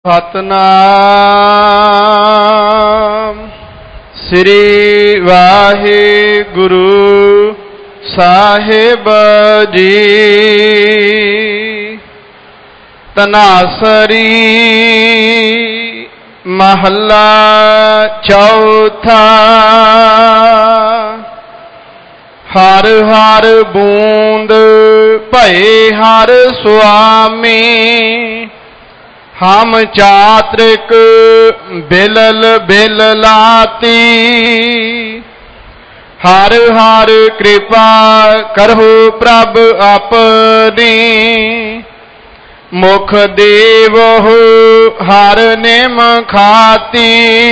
ਸਤਨਾਮ ਸ੍ਰੀ ਵਾਹਿਗੁਰੂ ਸਾਹਿਬ ਜੀ। ਤਨਾਸਰੀ ਮਹੱਲਾ ਚੌਥਾ। ਹਰ ਹਰ ਬੂੰਦ ਭਏ ਹਰ ਸੁਆਮੀ, ਹਮ ਚਾਤ੍ਰਿਕ ਬਿਲਲ ਬਿਲ ਲਾਤੀ। ਹਰ ਹਰ ਕਿਰਪਾ ਕਰਹੁ ਪ੍ਰਭ ਆਪਣੀ, ਮੁਖ ਦੇਵਹੁ ਹਰ ਨਿਮ ਖਾਤੀ।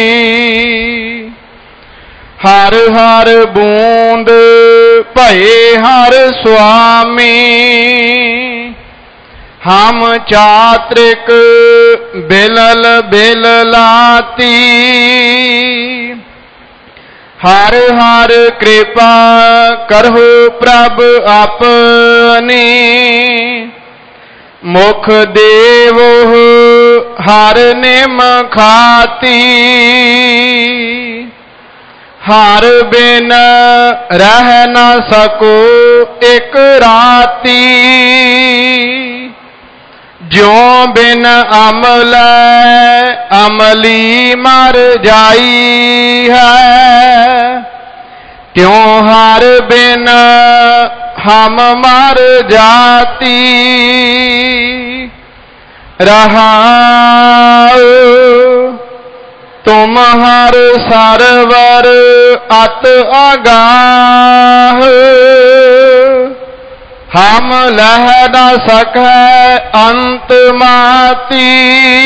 ਹਰ ਹਰ ਬੂੰਦ ਭਏ ਹਰ ਸੁਆਮੀ, ਹਮ ਚਾਤ੍ਰਿਕ ਬਿਲਲ ਬਿਲ ਲਾਤੀ। ਹਰ ਹਰ ਕਿਰਪਾ ਕਰਹੁ ਪ੍ਰਭ ਆਪਣੀ, ਮੁਖ ਦੇਵਹੁ ਹਰ ਨਿਮ ਖਾਤੀ। ਹਰ ਬਿਨ ਰਹਿ ਨ ਸਕੋ ਇਕ ਰਾਤੀ, ਜਿਉ ਬਿਨ ਅਮਲੈ ਅਮਲੀ ਮਰ ਜਾਈ ਹੈ, ਤਿਉ ਹਰ ਬਿਨ ਹਮ ਮਰ ਜਾਤੀ। ਰਹਾਉ ਤੁਮ ਹਰ ਸਰਵਰ ਅਤ ਅਗਾਹ, ਹਮ ਲਹ ਨ ਸਕੈ ਅੰਤ ਮਾਤੀ।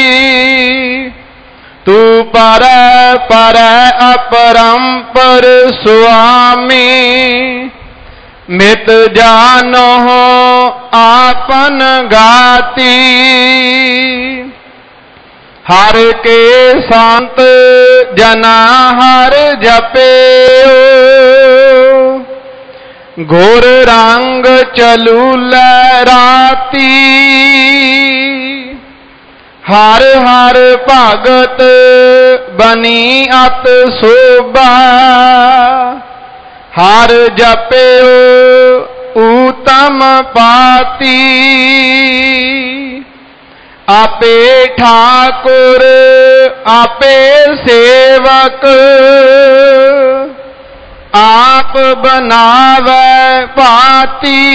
ਤੂ ਪਰੈ ਪਰੈ ਅਪਰੰਪਰ ਸੁਆਮੀ, ਮਿਤ ਜਾਨਹੁ ਆਪਨ ਗਾਤੀ। ਹਰ ਕੇ ਸੰਤ ਜਨਾ ਹਰ ਜਪਿਓ, ਗੁਰ ਰੰਗ ਚਲੂਲੈ ਰਾਤੀ। ਹਰ ਹਰ ਭਗਤ ਬਨੀ ਅਤ ਸੋਭਾ, ਹਰ ਜਪਿਓ ਊਤਮ ਪਾਤੀ। ਆਪੇ ਠਾਕੁਰ ਆਪੇ ਸੇਵਕ, ਆਪ ਬਨਾਵੈ ਭਾਤੀ।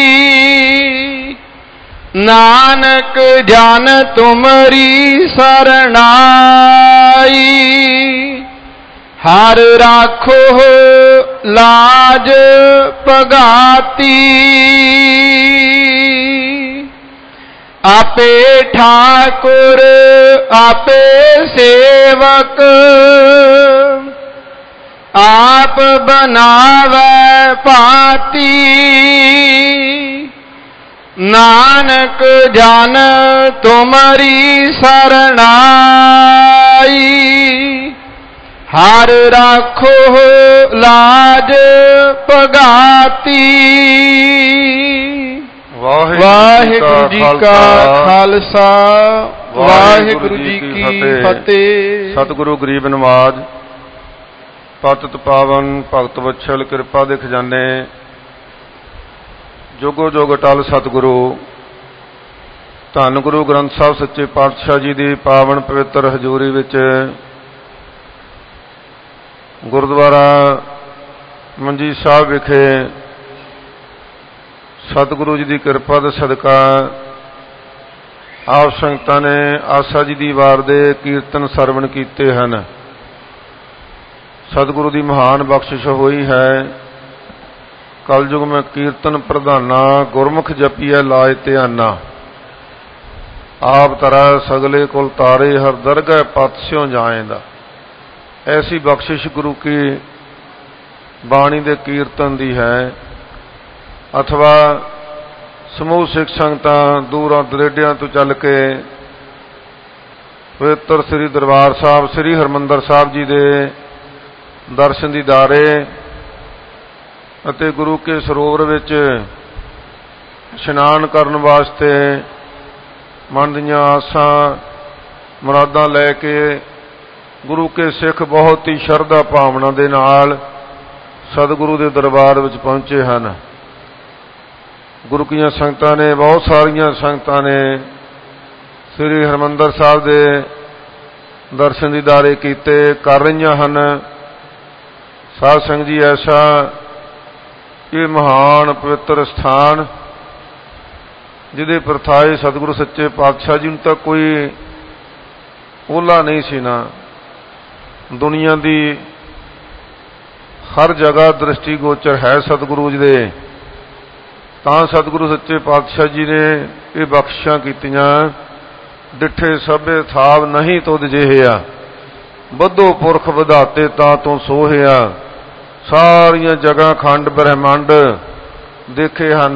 ਨਾਨਕ ਜਨ ਤੁਮਰੀ ਸਰਣਾਈ, ਹਰ ਰਾਖੋ ਲਾਜ ਪਗਾਤੀ। ਆਪੇ ਠਾਕੁਰ ਆਪੇ ਸੇਵਕ, ਆਪ ਬਨਾਵੈ ਭਾਤੀ। ਨਾਨਕ ਜਨ ਤੁਮਰੀ ਸਰਣਾਈ, ਹਰ ਰਾਖੋ ਲਾਜ ਪਗਾਤੀ। ਵਾਹਿਗੁਰੂ ਜੀ ਕਾ ਖਾਲਸਾ, ਵਾਹਿਗੁਰੂ ਜੀ ਕੀ ਫਤਿਹ। ਸਤਿਗੁਰੂ ਗਰੀਬ ਨਵਾਜ, ਪਤਿਤ ਪਾਵਨ ਭਗਤ ਵਛਲ, ਕਿਰਪਾ ਦੇ ਖਜ਼ਾਨੇ, ਜੋਗੋ ਜੋਗ ਅਟਲ ਸਤਿਗੁਰੂ ਧੰਨ ਗੁਰੂ ਗ੍ਰੰਥ ਸਾਹਿਬ ਸੱਚੇ ਪਾਤਸ਼ਾਹ ਜੀ ਦੀ ਪਾਵਨ ਪਵਿੱਤਰ ਹਜ਼ੂਰੀ ਵਿੱਚ ਗੁਰਦੁਆਰਾ ਮੰਜੀ ਸਾਹਿਬ ਵਿਖੇ ਸਤਿਗੁਰੂ ਜੀ ਦੀ ਕਿਰਪਾ ਦੇ ਸਦਕਾ ਆਪ ਸੰਗਤਾਂ ਨੇ ਆਸਾ ਜੀ ਦੀ ਵਾਰ ਦੇ ਕੀਰਤਨ ਸਰਵਣ ਕੀਤੇ ਹਨ। ਸਤਿਗੁਰੂ ਦੀ ਮਹਾਨ ਬਖਸ਼ਿਸ਼ ਹੋਈ ਹੈ। ਕਲਯੁਗ ਮੈਂ ਕੀਰਤਨ ਪ੍ਰਧਾਨਾ, ਗੁਰਮੁਖ ਜਪੀਐ ਲਾਜ ਧਿਆਨਾ। ਆਪ ਤਰਾ ਸਗਲੇ ਕੁਲ ਤਾਰੇ, ਹਰ ਦਰਗਹਿ ਪਤ ਸਿਉ ਜਾਏਂਦਾ। ਐਸੀ ਬਖਸ਼ਿਸ਼ ਗੁਰੂ ਕੀ ਬਾਣੀ ਦੇ ਕੀਰਤਨ ਦੀ ਹੈ। ਅਥਵਾ ਸਮੂਹ ਸਿੱਖ ਸੰਗਤਾਂ ਦੂਰਾਂ ਦਰੇਡਿਆਂ ਤੋਂ ਚੱਲ ਕੇ ਪਵਿੱਤਰ ਸ੍ਰੀ ਦਰਬਾਰ ਸਾਹਿਬ, ਸ੍ਰੀ ਹਰਿਮੰਦਰ ਸਾਹਿਬ ਜੀ ਦੇ ਦਰਸ਼ਨ ਦੀਦਾਰੇ ਅਤੇ ਗੁਰੂ ਕੇ ਸਰੋਵਰ ਵਿੱਚ ਇਸ਼ਨਾਨ ਕਰਨ ਵਾਸਤੇ ਮਨ ਦੀਆਂ ਆਸਾਂ ਮੁਰਾਦਾਂ ਲੈ ਕੇ ਗੁਰੂ ਕੇ ਸਿੱਖ ਬਹੁਤ ਹੀ ਸ਼ਰਧਾ ਭਾਵਨਾ ਦੇ ਨਾਲ ਸਤਿਗੁਰੂ ਦੇ ਦਰਬਾਰ ਵਿੱਚ ਪਹੁੰਚੇ ਹਨ। ਗੁਰੂ ਕੀਆਂ ਸੰਗਤਾਂ ਨੇ, ਬਹੁਤ ਸਾਰੀਆਂ ਸੰਗਤਾਂ ਨੇ ਸ੍ਰੀ ਹਰਿਮੰਦਰ ਸਾਹਿਬ ਦੇ ਦਰਸ਼ਨ ਦੀਦਾਰੇ ਕੀਤੇ, ਕਰ ਰਹੀਆਂ ਹਨ। ਸਾਧ ਸੰਗਤ ਜੀ, ਐਸਾ ਇਹ ਮਹਾਨ ਪਵਿੱਤਰ ਸਥਾਨ ਜਿਹਦੇ ਪ੍ਰਥਾਏ ਸਤਿਗੁਰੂ ਸੱਚੇ ਪਾਤਸ਼ਾਹ ਜੀ ਨੂੰ ਤਾਂ ਕੋਈ ਓਹਲਾ ਨਹੀਂ ਸੀ ਨਾ। ਦੁਨੀਆ ਦੀ ਹਰ ਜਗ੍ਹਾ ਦ੍ਰਿਸ਼ਟੀ ਗੋਚਰ ਹੈ ਸਤਿਗੁਰੂ ਜੀ ਦੇ, ਤਾਂ ਸਤਿਗੁਰੂ ਸੱਚੇ ਪਾਤਸ਼ਾਹ ਜੀ ਨੇ ਇਹ ਬਖਸ਼ਿਸ਼ਾਂ ਕੀਤੀਆਂ। ਡਿੱਠੇ ਸਭੇ ਥਾਵ ਨਹੀਂ ਤੁਧ ਜਿਹੇਆ, ਬੱਧੋ ਪੁਰਖ ਵਿਧਾਤੇ ਤਾਂ ਤੂੰ ਸੋਹਿਆ। ਸਾਰੀਆਂ ਜਗ੍ਹਾ ਖੰਡ ਬ੍ਰਹਿਮੰਡ ਦੇਖੇ ਹਨ,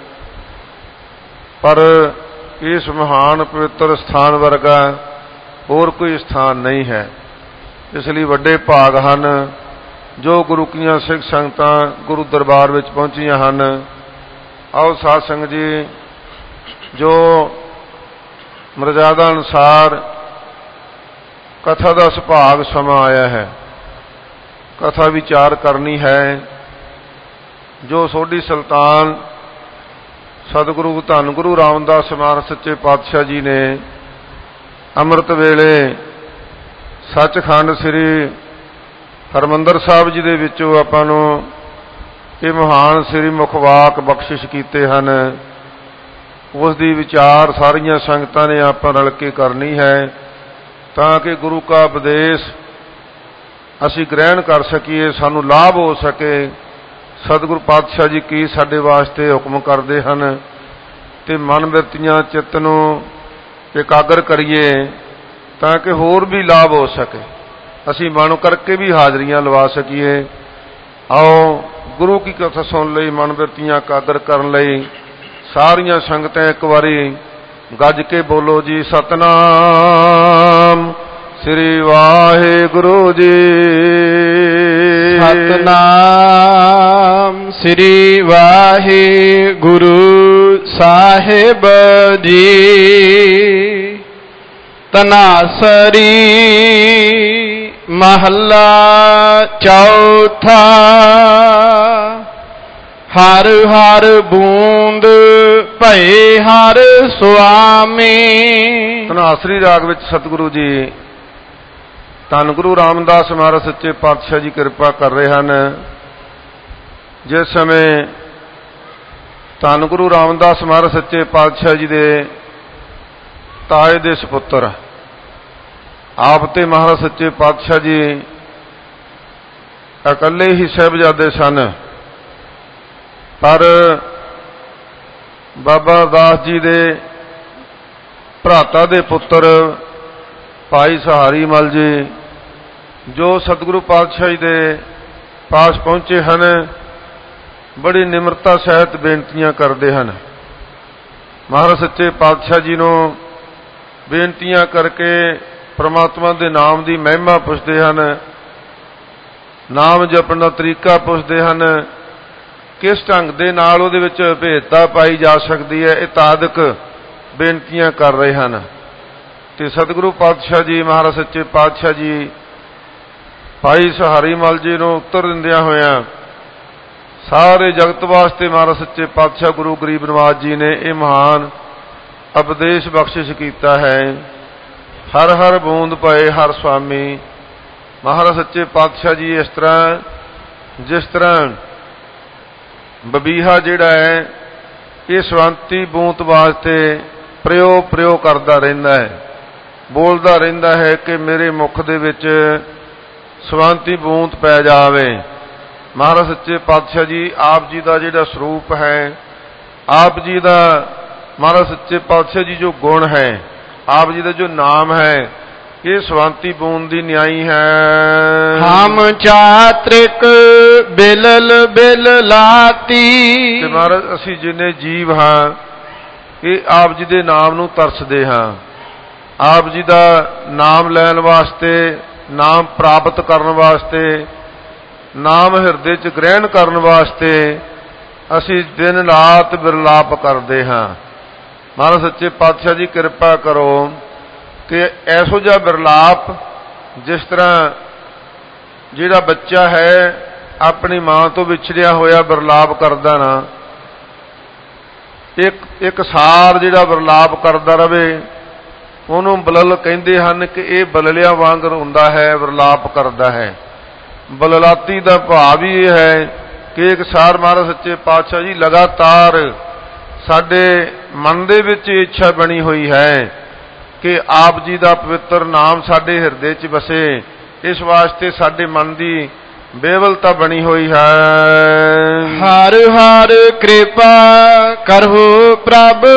ਪਰ ਇਸ ਮਹਾਨ ਪਵਿੱਤਰ ਸਥਾਨ ਵਰਗਾ ਹੋਰ ਕੋਈ ਸਥਾਨ ਨਹੀਂ ਹੈ। ਇਸ ਲਈ ਵੱਡੇ ਭਾਗ ਹਨ ਜੋ ਗੁਰੂ ਕੀਆਂ ਸਿੱਖ ਸੰਗਤਾਂ ਗੁਰੂ ਦਰਬਾਰ ਵਿੱਚ ਪਹੁੰਚੀਆਂ ਹਨ। ਆਓ ਸਾਧ ਸੰਗਤ ਜੀ, ਜੋ ਮਰਜ਼ਾਦਾ ਅਨੁਸਾਰ ਕਥਾ ਦਾ ਸੁਭਾਗ ਸਮਾਂ ਆਇਆ ਹੈ, ਕਥਾ ਵਿਚਾਰ ਕਰਨੀ ਹੈ। ਜੋ ਸੋਢੀ ਸੁਲਤਾਨ ਸਤਿਗੁਰੂ ਧੰਨ ਗੁਰੂ ਰਾਮਦਾਸ ਮਹਾਰਾਜ ਸੱਚੇ ਪਾਤਸ਼ਾਹ ਜੀ ਨੇ ਅੰਮ੍ਰਿਤ ਵੇਲੇ ਸੱਚਖੰਡ ਸ੍ਰੀ ਹਰਿਮੰਦਰ ਸਾਹਿਬ ਜੀ ਦੇ ਵਿੱਚੋਂ ਆਪਾਂ ਨੂੰ ਇਹ ਮਹਾਨ ਸ੍ਰੀ ਮੁਖਵਾਕ ਬਖਸ਼ਿਸ਼ ਕੀਤੇ ਹਨ, ਉਸ ਦੀ ਵਿਚਾਰ ਸਾਰੀਆਂ ਸੰਗਤਾਂ ਨੇ ਆਪਾਂ ਰਲ ਕੇ ਕਰਨੀ ਹੈ, ਤਾਂ ਕਿ ਗੁਰੂ ਕਾ ਉਪਦੇਸ਼ ਅਸੀਂ ਗ੍ਰਹਿਣ ਕਰ ਸਕੀਏ, ਸਾਨੂੰ ਲਾਭ ਹੋ ਸਕੇ। ਸਤਿਗੁਰੂ ਪਾਤਸ਼ਾਹ ਜੀ ਕੀ ਸਾਡੇ ਵਾਸਤੇ ਹੁਕਮ ਕਰਦੇ ਹਨ, ਤੇ ਮਨ ਬਿਰਤੀਆਂ ਚਿੱਤ ਨੂੰ ਇਕਾਗਰ ਕਰੀਏ ਤਾਂ ਕਿ ਹੋਰ ਵੀ ਲਾਭ ਹੋ ਸਕੇ, ਅਸੀਂ ਮਨ ਕਰਕੇ ਵੀ ਹਾਜ਼ਰੀਆਂ ਲਵਾ ਸਕੀਏ। ਆਓ ਗੁਰੂ ਕੀ ਕਥਾ ਸੁਣ ਲਈ, ਮਨ ਬਿਰਤੀਆਂ ਇਕਾਗਰ ਕਰਨ ਲਈ ਸਾਰੀਆਂ ਸੰਗਤਾਂ ਇੱਕ ਵਾਰੀ ਗੱਜ ਕੇ ਬੋਲੋ ਜੀ, ਸਤਨਾਮ ਸ੍ਰੀ ਵਾਹਿਗੁਰੂ ਜੀ। ਸਤਨਾਮ ਸ੍ਰੀ ਵਾਹਿਗੁਰੂ ਸਾਹਿਬ ਜੀ। ਤਨਾਸਰੀ ਮਹੱਲਾ ਚੌਥਾ। ਹਰ ਹਰ ਬੂੰਦ ਭਏ ਹਰ ਸੁਆਮੀ। ਧਨਾਸਰੀ ਰਾਗ ਵਿੱਚ ਸਤਿਗੁਰੂ ਜੀ ਧੰਨ ਗੁਰੂ ਰਾਮਦਾਸ ਮਹਾਰਾਜ ਸੱਚੇ ਪਾਤਸ਼ਾਹ ਜੀ ਕਿਰਪਾ ਕਰ ਰਹੇ ਹਨ। ਜਿਸ ਸਮੇਂ ਧੰਨ ਗੁਰੂ ਰਾਮਦਾਸ ਮਹਾਰਾਜ ਸੱਚੇ ਪਾਤਸ਼ਾਹ ਜੀ ਦੇ ਤਾਏ ਦੇ ਸਪੁੱਤਰ ਆਪ ਤੇ ਮਹਾਰਾਜ ਸੱਚੇ ਪਾਤਸ਼ਾਹ ਜੀ ਇਕੱਲੇ ਹੀ ਸਾਹਿਬਜ਼ਾਦੇ ਸਨ, ਪਰ ਬਾਬਾ ਦਾਸ ਜੀ ਦੇ ਭਰਾਤਾ ਦੇ ਪੁੱਤਰ ਭਾਈ ਸਹਾਰੀ ਮਲ ਜੀ ਜੋ ਸਤਿਗੁਰੂ ਪਾਤਸ਼ਾਹ ਜੀ ਦੇ ਪਾਸ ਪਹੁੰਚੇ ਹਨ, ਬੜੀ ਨਿਮਰਤਾ ਸਹਿਤ ਬੇਨਤੀਆਂ ਕਰਦੇ ਹਨ। ਮਹਾਰਾਜ ਸੱਚੇ ਪਾਤਸ਼ਾਹ ਜੀ ਨੂੰ ਬੇਨਤੀਆਂ ਕਰਕੇ ਪ੍ਰਮਾਤਮਾ ਦੇ ਨਾਮ ਦੀ ਮਹਿਮਾ ਪੁੱਛਦੇ ਹਨ, ਨਾਮ ਜਪਣ ਦਾ ਤਰੀਕਾ ਪੁੱਛਦੇ ਹਨ, ਕਿਸ ਢੰਗ ਦੇ ਨਾਲ ਉਹਦੇ ਵਿੱਚ ਭੇਦਤਾ ਪਾਈ ਜਾ ਸਕਦੀ ਹੈ, ਇਹ ਤਾਦਕ ਬੇਨਤੀਆਂ ਕਰ ਰਹੇ ਹਨ। ਤੇ ਸਤਿਗੁਰੂ ਪਾਤਸ਼ਾਹ ਜੀ ਮਹਾਰਾਜ ਸੱਚੇ ਪਾਤਸ਼ਾਹ ਜੀ ਭਾਈ ਸਹਾਰੀ ਮਲ ਜੀ ਨੂੰ ਉੱਤਰ ਦਿੰਦਿਆਂ ਹੋਇਆਂ ਸਾਰੇ ਜਗਤ ਵਾਸਤੇ ਮਹਾਰਾਜ ਸੱਚੇ ਪਾਤਸ਼ਾਹ ਗੁਰੂ ਗਰੀਬ ਨਵਾਜ ਜੀ ਨੇ ਇਹ ਮਹਾਨ ਉਪਦੇਸ਼ ਬਖਸ਼ਿਸ਼ ਕੀਤਾ ਹੈ। ਹਰ ਹਰ ਬੂੰਦ ਪਏ ਹਰ ਸੁਆਮੀ। ਮਹਾਰਾਜ ਸੱਚੇ ਪਾਤਸ਼ਾਹ ਜੀ ਇਸ ਤਰ੍ਹਾਂ, ਜਿਸ ਤਰ੍ਹਾਂ ਬਬੀਹਾ ਜਿਹੜਾ ਹੈ ਇਹ ਸਵੰਤੀ ਬੂੰਦ ਵਾਸਤੇ ਪ੍ਰਯੋਗ ਕਰਦਾ ਰਹਿੰਦਾ ਹੈ, ਬੋਲਦਾ ਰਹਿੰਦਾ ਹੈ ਕਿ ਮੇਰੇ ਮੁਖ ਦੇ ਵਿੱਚ ਸਵੰਤੀ ਬੂੰਦ ਪੈ ਜਾਵੇ। ਮਹਾਰਾਜ ਸੱਚੇ ਪਾਤਸ਼ਾਹ ਜੀ ਆਪ ਜੀ ਦਾ ਜਿਹੜਾ ਸਰੂਪ ਹੈ, ਆਪ ਜੀ ਦਾ ਮਹਾਰਾਜ ਸੱਚੇ ਪਾਤਸ਼ਾਹ ਜੀ ਜੋ ਗੁਣ ਹੈ, ਆਪ ਜੀ ਦਾ ਜੋ ਨਾਮ ਹੈ, ਇਹ ਸਵੰਤੀ ਬੂੰਦ ਦੀ ਨਿਆਈ ਹੈ। ਹਮ ਚਾਤ੍ਰਿਕ ਬਿਲਲ ਬਿਲ ਲਾਤੀ। ਤੇ ਮਹਾਰਾਜ ਅਸੀਂ ਜਿੰਨੇ ਜੀਵ ਹਾਂ ਇਹ ਆਪ ਜੀ ਦੇ ਨਾਮ ਨੂੰ ਤਰਸਦੇ ਹਾਂ, ਆਪ ਜੀ ਦਾ ਨਾਮ ਲੈਣ ਵਾਸਤੇ, ਨਾਮ ਪ੍ਰਾਪਤ ਕਰਨ ਵਾਸਤੇ, ਨਾਮ ਹਿਰਦੇ 'ਚ ਗ੍ਰਹਿਣ ਕਰਨ ਵਾਸਤੇ ਅਸੀਂ ਦਿਨ ਰਾਤ ਬਿਰਲਾਪ ਕਰਦੇ ਹਾਂ। ਮਹਾਰਾਜ ਸੱਚੇ ਪਾਤਸ਼ਾਹ ਜੀ ਕਿਰਪਾ ਕਰੋ, ਕਿ ਐਸੋ ਜਿਹਾ ਵਿਰਲਾਪ ਜਿਸ ਤਰ੍ਹਾਂ ਜਿਹੜਾ ਬੱਚਾ ਹੈ ਆਪਣੀ ਮਾਂ ਤੋਂ ਵਿਛੜਿਆ ਹੋਇਆ ਵਿਰਲਾਪ ਕਰਦਾ ਨਾ, ਇੱਕ ਸਾਰ ਜਿਹੜਾ ਵਿਰਲਾਪ ਕਰਦਾ ਰਵੇ, ਉਹਨੂੰ ਬਲਲ ਕਹਿੰਦੇ ਹਨ ਕਿ ਇਹ ਬਲਲਿਆਂ ਵਾਂਗ ਹੁੰਦਾ ਹੈ, ਵਿਰਲਾਪ ਕਰਦਾ ਹੈ। ਬਲਲਾਤੀ ਦਾ ਭਾਵ ਹੀ ਇਹ ਹੈ ਕਿ ਇੱਕ ਸਾਰ ਮਹਾਰਾਜ ਸੱਚੇ ਪਾਤਸ਼ਾਹ ਜੀ ਲਗਾਤਾਰ ਸਾਡੇ ਮਨ ਦੇ ਵਿੱਚ ਇੱਛਾ ਬਣੀ ਹੋਈ ਹੈ ਕਿ ਆਪ ਜੀ ਦਾ ਪਵਿੱਤਰ ਨਾਮ ਸਾਡੇ ਹਿਰਦੇ 'ਚ ਵਸੇ। ਇਸ ਵਾਸਤੇ ਸਾਡੇ ਮਨ ਦੀ ਬੇਵਲਤਾ ਬਣੀ ਹੋਈ ਹੈ। ਹਰ ਹਰ ਕਿਰਪਾ ਕਰਹੁ ਪ੍ਰਭ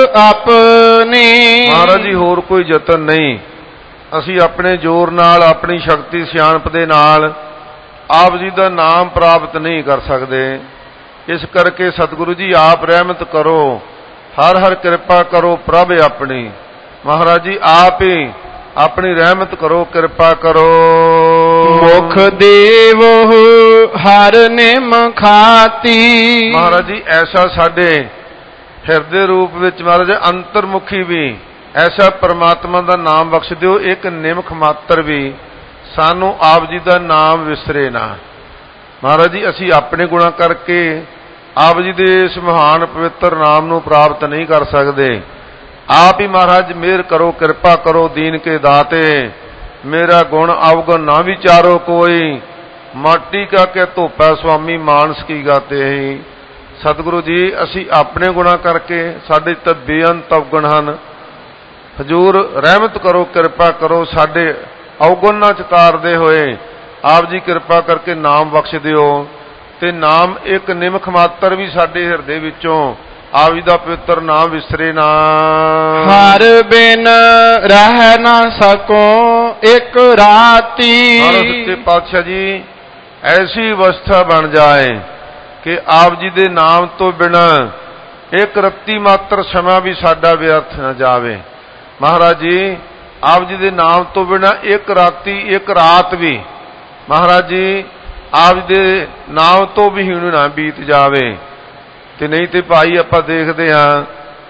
ਆਪਣੀ। ਮਹਾਰਾਜ ਜੀ ਹੋਰ ਕੋਈ ਯਤਨ ਨਹੀਂ, ਅਸੀਂ ਆਪਣੇ ਜ਼ੋਰ ਨਾਲ, ਆਪਣੀ ਸ਼ਕਤੀ ਸਿਆਣਪ ਦੇ ਨਾਲ ਆਪ ਜੀ ਦਾ ਨਾਮ ਪ੍ਰਾਪਤ ਨਹੀਂ ਕਰ ਸਕਦੇ। ਇਸ ਕਰਕੇ ਸਤਿਗੁਰੂ ਜੀ ਆਪ ਰਹਿਮਤ ਕਰੋ, ਹਰ ਹਰ ਕਿਰਪਾ ਕਰੋ ਪ੍ਰਭ ਆਪਣੀ। ਮਹਾਰਾਜ ਜੀ ਆਪ ਹੀ ਆਪਣੀ ਰਹਿਮਤ ਕਰੋ, ਕਿਰਪਾ ਕਰੋ। ਮੁਖ ਦੇਵੋ ਹਰ ਨਿਮ ਖਾਤੀ। ਮਹਾਰਾਜ ਜੀ ਐਸਾ ਸਾਡੇ ਹਿਰਦੇ ਰੂਪ ਵਿੱਚ ਮਹਾਰਾਜ ਅੰਤਰਮੁਖੀ ਵੀ ਐਸਾ ਪਰਮਾਤਮਾ ਦਾ ਨਾਮ ਬਖਸ਼ ਦਿਓ, ਇੱਕ ਨਿਮਖ ਮਾਤਰ ਵੀ ਸਾਨੂੰ ਆਪ ਜੀ ਦਾ ਨਾਮ ਵਿਸਰੇ ਨਾ। ਮਹਾਰਾਜ ਜੀ ਅਸੀਂ ਆਪਣੇ ਗੁਣਾਂ ਕਰਕੇ ਆਪ ਜੀ ਦੇ ਇਸ ਮਹਾਨ ਪਵਿੱਤਰ ਨਾਮ ਨੂੰ ਪ੍ਰਾਪਤ ਨਹੀਂ ਕਰ ਸਕਦੇ। ਆਪ ਹੀ ਮਹਾਰਾਜ ਮਿਹਰ ਕਰੋ, ਕਿਰਪਾ ਕਰੋ, ਦੀਨ ਕੇ ਦਾਤੇ। ਮੇਰਾ ਗੁਣ ਅਵਗੁਣ ਨਾ ਵਿਚਾਰੋ ਕੋਈ, ਮਾਟੀ ਕਾ ਕੇ ਧੋਪੈ ਸੁਆਮੀ ਮਾਨਸ ਕੀ ਗਾਤੇ ਹੀ। ਸਤਿਗੁਰੂ ਜੀ ਅਸੀਂ ਆਪਣੇ ਗੁਣਾਂ ਕਰਕੇ, ਸਾਡੇ ਤਾਂ ਬੇਅੰਤ ਅਵਗੁਣ ਹਨ। ਹਜ਼ੂਰ ਰਹਿਮਤ ਕਰੋ, ਕਿਰਪਾ ਕਰੋ, ਸਾਡੇ ਅਵਗੁਣਾਂ ਚ ਤਾਰਦੇ ਹੋਏ ਆਪ ਜੀ ਕਿਰਪਾ ਕਰਕੇ ਨਾਮ ਬਖਸ਼ ਦਿਓ। ਤੇ ਨਾਮ ਇੱਕ ਨਿਮਖ ਮਾਤਰ ਵੀ ਸਾਡੇ ਹਿਰਦੇ ਵਿੱਚੋਂ ਆਪ ਜੀ ਦਾ ਪਵਿੱਤਰ ਨਾਮ ਵਿਸਰੇ ਨਾ। ਹਰ ਬਿਨ ਰਹਿ ਨਾ ਸਕੋ ਇੱਕ ਰਾਤੀ। ਮਹਾਰਾਜ ਸੱਚੇ ਪਾਤਸ਼ਾਹ ਜੀ ਐਸੀ ਅਵਸਥਾ ਬਣ ਜਾਏ ਕਿ ਆਪ ਜੀ ਦੇ ਨਾਮ ਤੋਂ ਬਿਨਾਂ ਇੱਕ ਰੱਤੀ ਮਾਤਰ ਸਮਾਂ ਵੀ ਸਾਡਾ ਵਿਅਰਥ ਨਾ ਜਾਵੇ। ਮਹਾਰਾਜ ਜੀ ਆਪ ਜੀ ਦੇ ਨਾਮ ਤੋਂ ਬਿਨਾਂ ਇੱਕ ਰਾਤੀ, ਇੱਕ ਰਾਤ ਵੀ ਮਹਾਰਾਜ ਜੀ ਆਪ ਜੀ ਦੇ ਨਾਮ ਤੋਂ ਵੀ ਹੁਣ ਨਾ ਬੀਤ ਜਾਵੇ। ਤੇ ਨਹੀਂ ਤੇ ਭਾਈ ਆਪਾਂ ਦੇਖਦੇ ਹਾਂ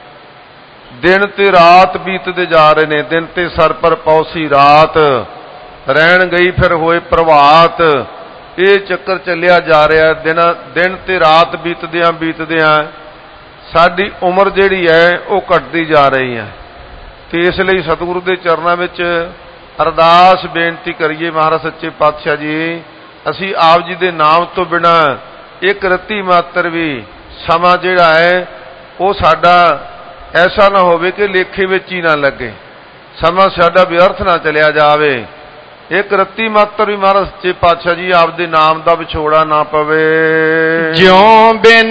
ਦਿਨ ਤੇ ਰਾਤ ਬੀਤਦੇ ਜਾ ਰਹੇ ਨੇ। ਦਿਨ ਤੇ ਸਰ ਪਰ ਪੌਸੀ ਰਾਤ, ਰਹਿਣ ਗਈ ਫਿਰ ਹੋਏ ਪ੍ਰਭਾਤ। ਇਹ ਚੱਕਰ ਚੱਲਿਆ ਜਾ ਰਿਹਾ। ਦਿਨ ਤੇ ਰਾਤ ਬੀਤਦਿਆਂ ਸਾਡੀ ਉਮਰ ਜਿਹੜੀ ਹੈ ਉਹ ਘਟਦੀ ਜਾ ਰਹੀ ਹੈ। ਤੇ ਇਸ ਲਈ ਸਤਿਗੁਰੂ ਦੇ ਚਰਨਾਂ ਵਿੱਚ ਅਰਦਾਸ ਬੇਨਤੀ ਕਰੀਏ, ਮਹਾਰਾਜ ਸੱਚੇ ਪਾਤਸ਼ਾਹ ਜੀ ਅਸੀਂ ਆਪ ਜੀ ਦੇ ਨਾਮ ਤੋਂ ਬਿਨਾਂ ਇੱਕ ਰੱਤੀ ਮਾਤਰ ਵੀ ਸਮਾਂ ਜਿਹੜਾ ਹੈ ਉਹ ਸਾਡਾ ਐਸਾ ਨਾ ਹੋਵੇ ਕਿ ਲੇਖੇ ਵਿੱਚ ਹੀ ਨਾ ਲੱਗੇ, ਸਮਾਂ ਸਾਡਾ ਵਿਅਰਥ ਨਾ ਚਲਿਆ ਜਾਵੇ। ਇੱਕ ਰੱਤੀ ਮਾਤਰ ਵੀ ਮਹਾਰਾਜ ਸੱਚੇ ਪਾਤਸ਼ਾਹ ਜੀ ਆਪ ਦੇ ਨਾਮ ਦਾ ਵਿਛੋੜਾ ਨਾ ਪਵੇ। ਜਿਉ ਬਿਨ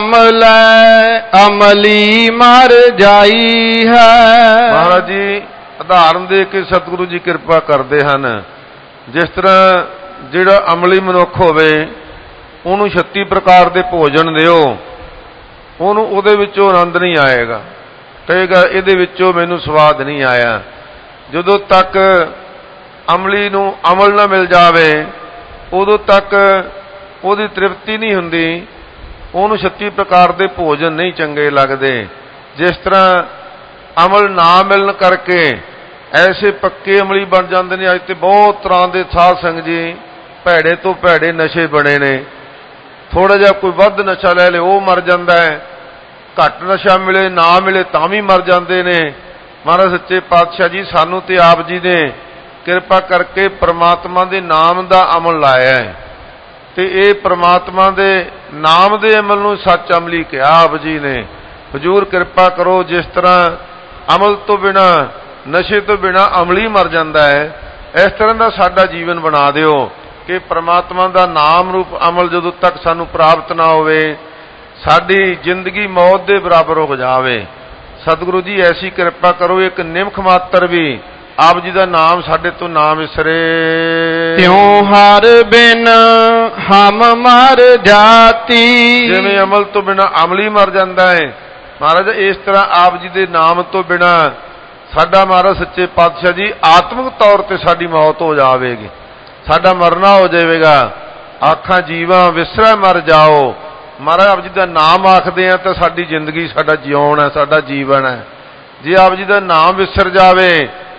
ਅਮਲੈ ਅਮਲੀ ਮਰ ਜਾਈ ਹੈ। ਮਹਾਰਾਜ ਜੀ ਉਦਾਹਰਨ ਦੇ ਕੇ ਸਤਿਗੁਰੂ ਜੀ ਕਿਰਪਾ ਕਰਦੇ ਹਨ। ਜਿਸ ਤਰ੍ਹਾਂ ਜਿਹੜਾ ਅਮਲੀ ਮਨੁੱਖ ਹੋਵੇ ਉਹਨੂੰ 36 ਪ੍ਰਕਾਰ ਦੇ ਭੋਜਨ ਦਿਓ, ਉਹਨੂੰ ਉਹਦੇ ਵਿੱਚੋਂ ਆਨੰਦ ਨਹੀਂ ਆਏਗਾ, ਕਹੇਗਾ ਇਹਦੇ ਵਿੱਚੋਂ ਮੈਨੂੰ ਸਵਾਦ ਨਹੀਂ ਆਇਆ। ਜਦੋਂ ਤੱਕ ਅਮਲੀ ਨੂੰ ਅਮਲ ਨਾ ਮਿਲ ਜਾਵੇ ਉਦੋਂ ਤੱਕ ਉਹਦੀ ਤ੍ਰਿਪਤੀ ਨਹੀਂ ਹੁੰਦੀ, ਉਹਨੂੰ 36 ਪ੍ਰਕਾਰ ਦੇ ਭੋਜਨ ਨਹੀਂ ਚੰਗੇ ਲੱਗਦੇ। ਜਿਸ ਤਰ੍ਹਾਂ ਅਮਲ ਨਾ ਮਿਲਣ ਕਰਕੇ ਐਸੇ ਪੱਕੇ ਅਮਲੀ ਬਣ ਜਾਂਦੇ ਨੇ। ਅੱਜ ਤੇ ਬਹੁਤ ਤਰ੍ਹਾਂ ਦੇ ਸਾਧ ਸੰਗਤ ਜੀ ਭੈੜੇ ਤੋਂ ਭੈੜੇ ਨਸ਼ੇ ਬਣੇ ਨੇ। ਥੋੜਾ ਜਿਹਾ ਕੋਈ ਵੱਧ ਨਸ਼ਾ ਲੈ ਲੇ ਉਹ ਮਰ ਜਾਂਦਾ ਹੈ, ਘੱਟ ਨਸ਼ਾ ਮਿਲੇ ਨਾ ਮਿਲੇ ਤਾਂ ਵੀ ਮਰ ਜਾਂਦੇ ਨੇ। ਮਹਾਰਾਜ ਸੱਚੇ ਪਾਤਸ਼ਾਹ ਜੀ ਸਾਨੂੰ ਤੇ ਆਪ ਜੀ ਨੇ ਕਿਰਪਾ ਕਰਕੇ ਪ੍ਰਮਾਤਮਾ ਦੇ ਨਾਮ ਦਾ ਅਮਲ ਲਾਇਆ ਹੈ ਤੇ ਇਹ ਪ੍ਰਮਾਤਮਾ ਦੇ ਨਾਮ ਦੇ ਅਮਲ ਨੂੰ ਸੱਚ ਅਮਲੀ ਕਿਹਾ ਆਪ ਜੀ ਨੇ। ਹਜ਼ੂਰ ਕਿਰਪਾ ਕਰੋ, ਜਿਸ ਤਰ੍ਹਾਂ ਅਮਲ ਤੋਂ ਬਿਨਾਂ, ਨਸ਼ੇ ਤੋਂ ਬਿਨਾਂ ਅਮਲੀ ਮਰ ਜਾਂਦਾ ਹੈ, ਇਸ ਤਰ੍ਹਾਂ ਦਾ ਸਾਡਾ ਜੀਵਨ ਬਣਾ ਦਿਓ ਕਿ ਪ੍ਰਮਾਤਮਾ ਦਾ ਨਾਮ ਰੂਪ ਅਮਲ ਜਦੋਂ ਤੱਕ ਸਾਨੂੰ ਪ੍ਰਾਪਤ ਨਾ ਹੋਵੇ ਸਾਡੀ ਜ਼ਿੰਦਗੀ ਮੌਤ ਦੇ ਬਰਾਬਰ ਹੋ ਜਾਵੇ। ਸਤਿਗੁਰੂ ਜੀ ਐਸੀ ਕਿਰਪਾ ਕਰੋ, ਇੱਕ ਨਿਮਖ ਮਾਤਰ ਵੀ ਆਪ ਜੀ ਦਾ ਨਾਮ ਸਾਡੇ ਤੋਂ ਨਾ ਵਿਸਰੇ। ਤਿਉ ਹਰ ਬਿਨ ਹਮ ਮਰ ਜਾਤੀ। ਜਿਵੇਂ ਅਮਲ ਤੋਂ ਬਿਨਾਂ ਅਮਲੀ ਮਰ ਜਾਂਦਾ ਹੈ, ਮਹਾਰਾਜ ਇਸ ਤਰ੍ਹਾਂ ਆਪ ਜੀ ਦੇ ਨਾਮ ਤੋਂ ਬਿਨਾਂ ਸਾਡਾ ਮਹਾਰਾਜ ਸੱਚੇ ਪਾਤਸ਼ਾਹ ਜੀ ਆਤਮਿਕ ਤੌਰ ਤੇ ਸਾਡੀ ਮੌਤ ਹੋ ਜਾਵੇਗੀ, ਸਾਡਾ ਮਰਨਾ ਹੋ ਜਾਵੇਗਾ। ਆਖਾਂ ਜੀਵਾਂ ਵਿਸਰੈ ਮਰ ਜਾਓ। ਮਹਾਰਾਜ ਆਪ ਜੀ ਦਾ ਨਾਮ ਆਖਦੇ ਆ ਤਾਂ ਸਾਡੀ ਜ਼ਿੰਦਗੀ, ਸਾਡਾ ਜਿਉਣ ਹੈ, ਸਾਡਾ ਜੀਵਨ ਹੈ। ਜੇ ਆਪ ਜੀ ਦਾ ਨਾਮ ਵਿਸਰ ਜਾਵੇ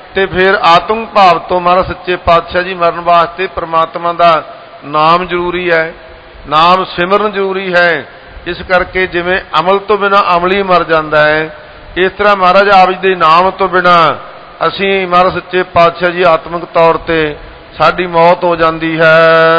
ਤੇ ਫਿਰ ਆਤਮ ਭਾਵ ਤੋਂ ਮਹਾਰਾਜ ਸੱਚੇ ਪਾਤਸ਼ਾਹ ਜੀ ਮਰਨ ਵਾਸਤੇ ਪ੍ਰਮਾਤਮਾ ਦਾ ਨਾਮ ਜ਼ਰੂਰੀ ਹੈ, ਨਾਮ ਸਿਮਰਨ ਜ਼ਰੂਰੀ ਹੈ। ਇਸ ਕਰਕੇ ਜਿਵੇਂ ਅਮਲ ਤੋਂ ਬਿਨਾਂ ਅਮਲੀ ਮਰ ਜਾਂਦਾ ਹੈ, ਇਸ ਤਰ੍ਹਾਂ ਮਹਾਰਾਜ ਆਪ ਜੀ ਦੇ ਨਾਮ ਤੋਂ ਬਿਨਾਂ ਅਸੀਂ ਮਹਾਰਾਜ ਸੱਚੇ ਪਾਤਸ਼ਾਹ ਜੀ ਆਤਮਿਕ ਤੌਰ ਤੇ ਸਾਡੀ ਮੌਤ ਹੋ ਜਾਂਦੀ ਹੈ।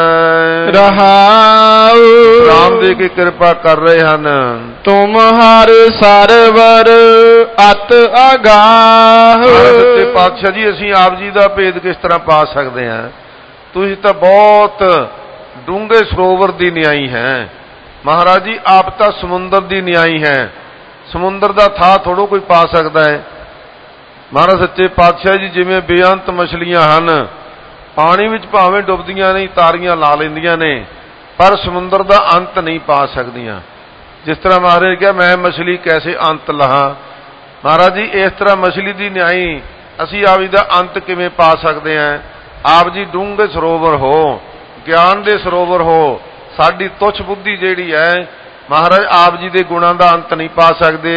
ਰਹਾਉ ਰਾਮ ਦੇ ਕੇ ਕਿਰਪਾ ਕਰ ਰਹੇ ਹਨ। ਤੁਮ ਹਰ ਸਰਵਰ ਅਤ ਅਗਾਹ। ਮਹਾਰਾਜ ਸੱਚੇ ਪਾਤਸ਼ਾਹ ਜੀ ਅਸੀਂ ਆਪ ਜੀ ਦਾ ਭੇਦ ਕਿਸ ਤਰ੍ਹਾਂ ਪਾ ਸਕਦੇ ਹਾਂ? ਤੁਸੀਂ ਤਾਂ ਬਹੁਤ ਡੂੰਘੇ ਸਰੋਵਰ ਦੀ ਨਿਆਈ ਹੈ। ਮਹਾਰਾਜ ਜੀ ਆਪ ਤਾਂ ਸਮੁੰਦਰ ਦੀ ਨਿਆਈ ਹੈ। ਸਮੁੰਦਰ ਦਾ ਥਾਂ ਥੋੜ੍ਹਾ ਕੋਈ ਪਾ ਸਕਦਾ ਹੈ। ਮਹਾਰਾਜ ਸੱਚੇ ਪਾਤਸ਼ਾਹ ਜੀ ਜਿਵੇਂ ਬੇਅੰਤ ਮਛਲੀਆਂ ਹਨ, ਪਾਣੀ ਵਿੱਚ ਭਾਵੇਂ ਡੁੱਬਦੀਆਂ ਨਹੀਂ, ਤਾਰੀਆਂ ਲਾ ਲੈਂਦੀਆਂ ਨੇ, ਪਰ ਸਮੁੰਦਰ ਦਾ ਅੰਤ ਨਹੀਂ ਪਾ ਸਕਦੀਆਂ। ਜਿਸ ਤਰ੍ਹਾਂ ਮਹਾਰਾਜ ਨੇ ਕਿਹਾ ਮੈਂ ਮਛਲੀ ਕੈਸੇ ਅੰਤ ਲਹਾਂ, ਮਹਾਰਾਜ ਜੀ ਇਸ ਤਰ੍ਹਾਂ ਮਛਲੀ ਦੀ ਨਿਆਈ ਅਸੀਂ ਆਪ ਜੀ ਦਾ ਅੰਤ ਕਿਵੇਂ ਪਾ ਸਕਦੇ ਹਾਂ? ਆਪ ਜੀ ਡੂੰਘੇ ਸਰੋਵਰ ਹੋ, ਗਿਆਨ ਦੇ ਸਰੋਵਰ ਹੋ। ਸਾਡੀ ਤੁੱਛ ਬੁੱਧੀ ਜਿਹੜੀ ਹੈ, ਮਹਾਰਾਜ ਆਪ ਜੀ ਦੇ ਗੁਣਾਂ ਦਾ ਅੰਤ ਨਹੀਂ ਪਾ ਸਕਦੇ।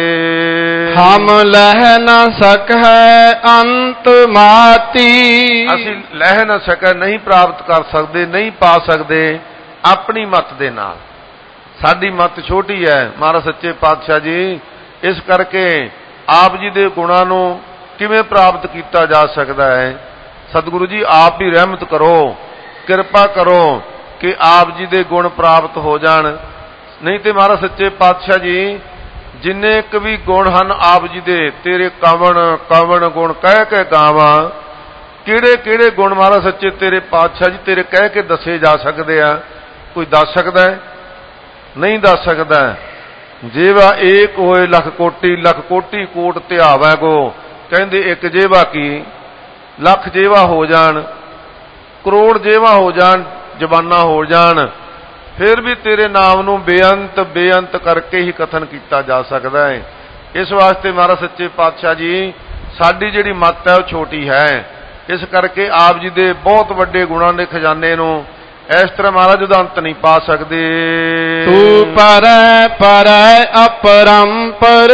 ਹਮ ਲਹਿ ਨਾ ਸਕੈ ਅੰਤ ਮਾਤੀ। ਅਸੀਂ ਲਹਿ ਨਾ ਸਕੈ, ਨਹੀਂ ਪ੍ਰਾਪਤ ਕਰ ਸਕਦੇ, ਨਹੀਂ ਪਾ ਸਕਦੇ ਆਪਣੀ ਮੱਤ ਦੇ ਨਾਲ। ਸਾਡੀ ਮੱਤ ਛੋਟੀ ਹੈ ਮਹਾਰਾਜ ਸੱਚੇ ਪਾਤਸ਼ਾਹ ਜੀ। ਇਸ ਕਰਕੇ ਆਪ ਜੀ ਦੇ ਗੁਣਾਂ ਨੂੰ ਕਿਵੇਂ ਪ੍ਰਾਪਤ ਕੀਤਾ ਜਾ ਸਕਦਾ ਹੈ? ਸਤਿਗੁਰੂ ਜੀ ਆਪ ਹੀ ਰਹਿਮਤ ਕਰੋ, ਕਿਰਪਾ ਕਰੋ ਕਿ ਆਪ ਜੀ ਦੇ ਗੁਣ ਪ੍ਰਾਪਤ ਹੋ ਜਾਣ। ਨਹੀਂ ਤੇ ਮਹਾਰਾਜ ਸੱਚੇ ਪਾਤਸ਼ਾਹ ਜੀ ਜਿੰਨੇ ਕੁ ਵੀ ਗੁਣ ਹਨ ਆਪ ਜੀ ਦੇ, ਤੇਰੇ ਕਵਣ ਕਵਣ ਗੁਣ ਕਹਿ ਕੇ ਗਾਵਾਂ। ਕਿਹੜੇ ਕਿਹੜੇ ਗੁਣ ਮਹਾਰਾਜ ਸੱਚੇ ਤੇਰੇ ਪਾਤਸ਼ਾਹ ਜੀ ਤੇਰੇ ਕਹਿ ਕੇ ਦੱਸੇ ਜਾ ਸਕਦੇ ਆ? ਕੋਈ ਦੱਸ ਸਕਦਾ ਹੈ? ਨਹੀਂ ਦੱਸ ਸਕਦਾ। ਜੇਵਾ ਏਕ ਹੋਏ ਲੱਖ ਕੋਟੀ ਕੋਟ ਧਿਆਵੈ ਗੋ। ਕਹਿੰਦੇ ਇੱਕ ਜੇਵਾ ਕੀ ਲੱਖ ਜੇਵਾ ਹੋ ਜਾਣ, ਕਰੋੜ ਜੇਵਾ ਹੋ ਜਾਣ, ਜ਼ਬਾਨਾਂ ਹੋ ਜਾਣ, ਫਿਰ ਵੀ ਤੇਰੇ ਨਾਮ ਨੂੰ ਬੇਅੰਤ ਬੇਅੰਤ ਕਰਕੇ ਹੀ ਕਥਨ ਕੀਤਾ ਜਾ ਸਕਦਾ ਹੈ। ਇਸ ਵਾਸਤੇ ਮਹਾਰਾਜ ਸੱਚੇ ਪਾਤਸ਼ਾਹ ਜੀ ਸਾਡੀ ਜਿਹੜੀ ਮੱਤ ਹੈ ਉਹ ਛੋਟੀ ਹੈ। ਇਸ ਕਰਕੇ ਆਪ ਜੀ ਦੇ ਬਹੁਤ ਵੱਡੇ ਗੁਣਾਂ ਦੇ ਖਜ਼ਾਨੇ ਨੂੰ ਇਸ ਤਰ੍ਹਾਂ ਮਹਾਰਾਜ ਦਾ ਅੰਤ ਨਹੀਂ ਪਾ ਸਕਦੇ। ਤੂੰ ਪਰੈ ਪਰੈ ਅਪਰੰਪਰ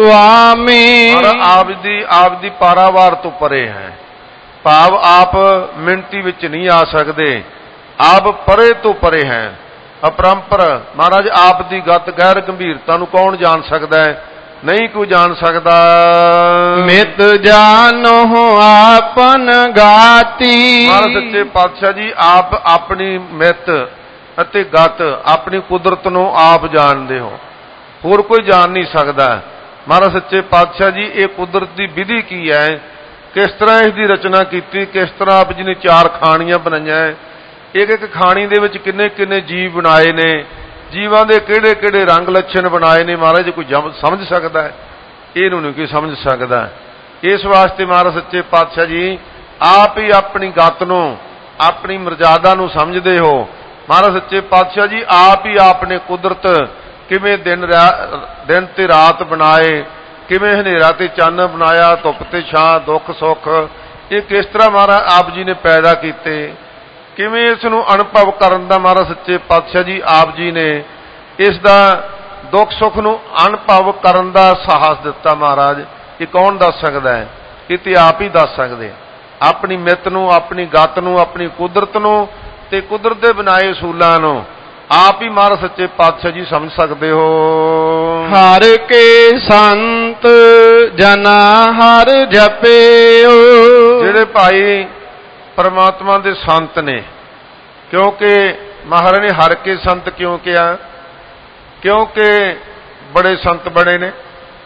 ਸੁਆਮੀ। ਆਪ ਦੀ ਪਾਰਾਵਾਰ ਤੋਂ ਪਰੇ ਹੈ, ਭਾਵ ਆਪ ਮਿਣਤੀ ਵਿੱਚ ਨਹੀਂ ਆ ਸਕਦੇ, ਆਪ ਪਰੇ ਤੋਂ ਪਰੇ ਹੈ। ਅਪਰੰਪਰ ਮਹਾਰਾਜ ਆਪ ਦੀ ਗਤ ਗਹਿਰ ਗੰਭੀਰਤਾ ਨੂੰ ਕੌਣ ਜਾਣ ਸਕਦਾ ਹੈ? ਨਹੀਂ ਕੋਈ ਜਾਣ ਸਕਦਾ। ਮਿਤ ਜਾਨੋ ਆਪਨ ਗਾਤੀ। ਮਹਾਰਾਜ ਸੱਚੇ ਪਾਤਸ਼ਾਹ ਜੀ ਆਪ ਆਪਣੀ ਮਿਤ ਅਤੇ ਗਤ ਆਪਣੀ ਕੁਦਰਤ ਨੂੰ ਆਪ ਜਾਣਦੇ ਹੋ, ਹੋਰ ਕੋਈ ਜਾਣ ਨਹੀਂ ਸਕਦਾ। ਮਹਾਰਾਜ ਸੱਚੇ ਪਾਤਸ਼ਾਹ ਜੀ ਇਹ ਕੁਦਰਤ ਦੀ ਵਿਧੀ ਕੀ ਹੈ, ਕਿਸ ਤਰ੍ਹਾਂ ਇਸ ਦੀ ਰਚਨਾ ਕੀਤੀ, ਕਿਸ ਤਰ੍ਹਾਂ ਆਪ ਜੀ ਨੇ ਚਾਰ ਖਾਣੀਆਂ ਬਣਾਈਆਂ, ਇੱਕ ਇੱਕ ਖਾਣੀ ਦੇ ਵਿੱਚ ਕਿੰਨੇ ਕਿੰਨੇ ਜੀਵ ਬਣਾਏ ਨੇ, ਜੀਵਾਂ ਦੇ ਕਿਹੜੇ ਕਿਹੜੇ ਰੰਗ ਲੱਛਣ ਬਣਾਏ ਨੇ, ਮਹਾਰਾਜ ਕੋਈ ਸਮਝ ਸਕਦਾ ਹੈ? ਇਹਨੂੰ ਨਹੀਂ ਕੋਈ ਸਮਝ ਸਕਦਾ। ਇਸ ਵਾਸਤੇ ਮਹਾਰਾਜ ਸੱਚੇ ਪਾਤਸ਼ਾਹ ਜੀ ਆਪ ਹੀ ਆਪਣੀ ਗਤ ਨੂੰ ਆਪਣੀ ਮਰਜ਼ਾਦਾ ਨੂੰ ਸਮਝਦੇ ਹੋ। ਮਹਾਰਾਜ ਸੱਚੇ ਪਾਤਸ਼ਾਹ ਜੀ ਆਪ ਹੀ ਆਪਨੇ ਕੁਦਰਤ ਕਿਵੇਂ ਦਿਨ ਤੇ ਰਾਤ ਬਣਾਏ, ਕਿਵੇਂ ਹਨੇਰਾ ਤੇ ਚੰਨ ਬਣਾਇਆ, ਧੁੱਪ ਤੇ ਛਾਂ, ਦੁੱਖ ਸੁੱਖ, ਇਹ ਕਿਸ ਤਰ੍ਹਾਂ ਮਹਾਰਾਜ ਆਪ ਜੀ ਨੇ ਪੈਦਾ ਕੀਤੇ, ਕਿਵੇਂ ਇਸ ਨੂੰ ਅਨੁਭਵ ਕਰਨ ਦਾ ਮਹਾਰਾਜ ਸੱਚੇ ਪਾਤਸ਼ਾਹ ਜੀ ਆਪ ਜੀ ਨੇ ਇਸ ਦਾ ਦੁੱਖ ਸੁੱਖ ਨੂੰ ਅਨੁਭਵ ਕਰਨ ਦਾ ਸਾਹਸ ਦਿੱਤਾ। ਮਹਾਰਾਜ ਇਹ ਕੌਣ ਦੱਸ ਸਕਦਾ ਹੈ? ਇਹ ਤੇ ਆਪ ਹੀ ਦੱਸ ਸਕਦੇ। ਆਪਣੀ ਮਿੱਤ ਨੂੰ, ਆਪਣੀ ਗਤ ਨੂੰ, ਆਪਣੀ ਕੁਦਰਤ ਨੂੰ ਤੇ ਕੁਦਰਤ ਦੇ ਬਣਾਏ ਅਸੂਲਾਂ ਨੂੰ ਆਪ ਹੀ ਮਹਾਰਾਜ ਸੱਚੇ ਪਾਤਸ਼ਾਹ ਜੀ ਸਮਝ ਸਕਦੇ ਹੋ। ਹਰ ਕੇ ਸੰਤ ਜਨਾ ਹਰ ਜਪਿਓ। ਜਿਹੜੇ ਭਾਈ ਪਰਮਾਤਮਾ ਦੇ ਸੰਤ ਨੇ, ਕਿਉਂਕਿ ਮਹਾਰਾਜ ਨੇ ਹਰ ਕੇ ਸੰਤ ਕਿਉਂ ਕਿਹਾ? ਕਿਉਂਕਿ ਬੜੇ ਸੰਤ ਬਣੇ ਨੇ।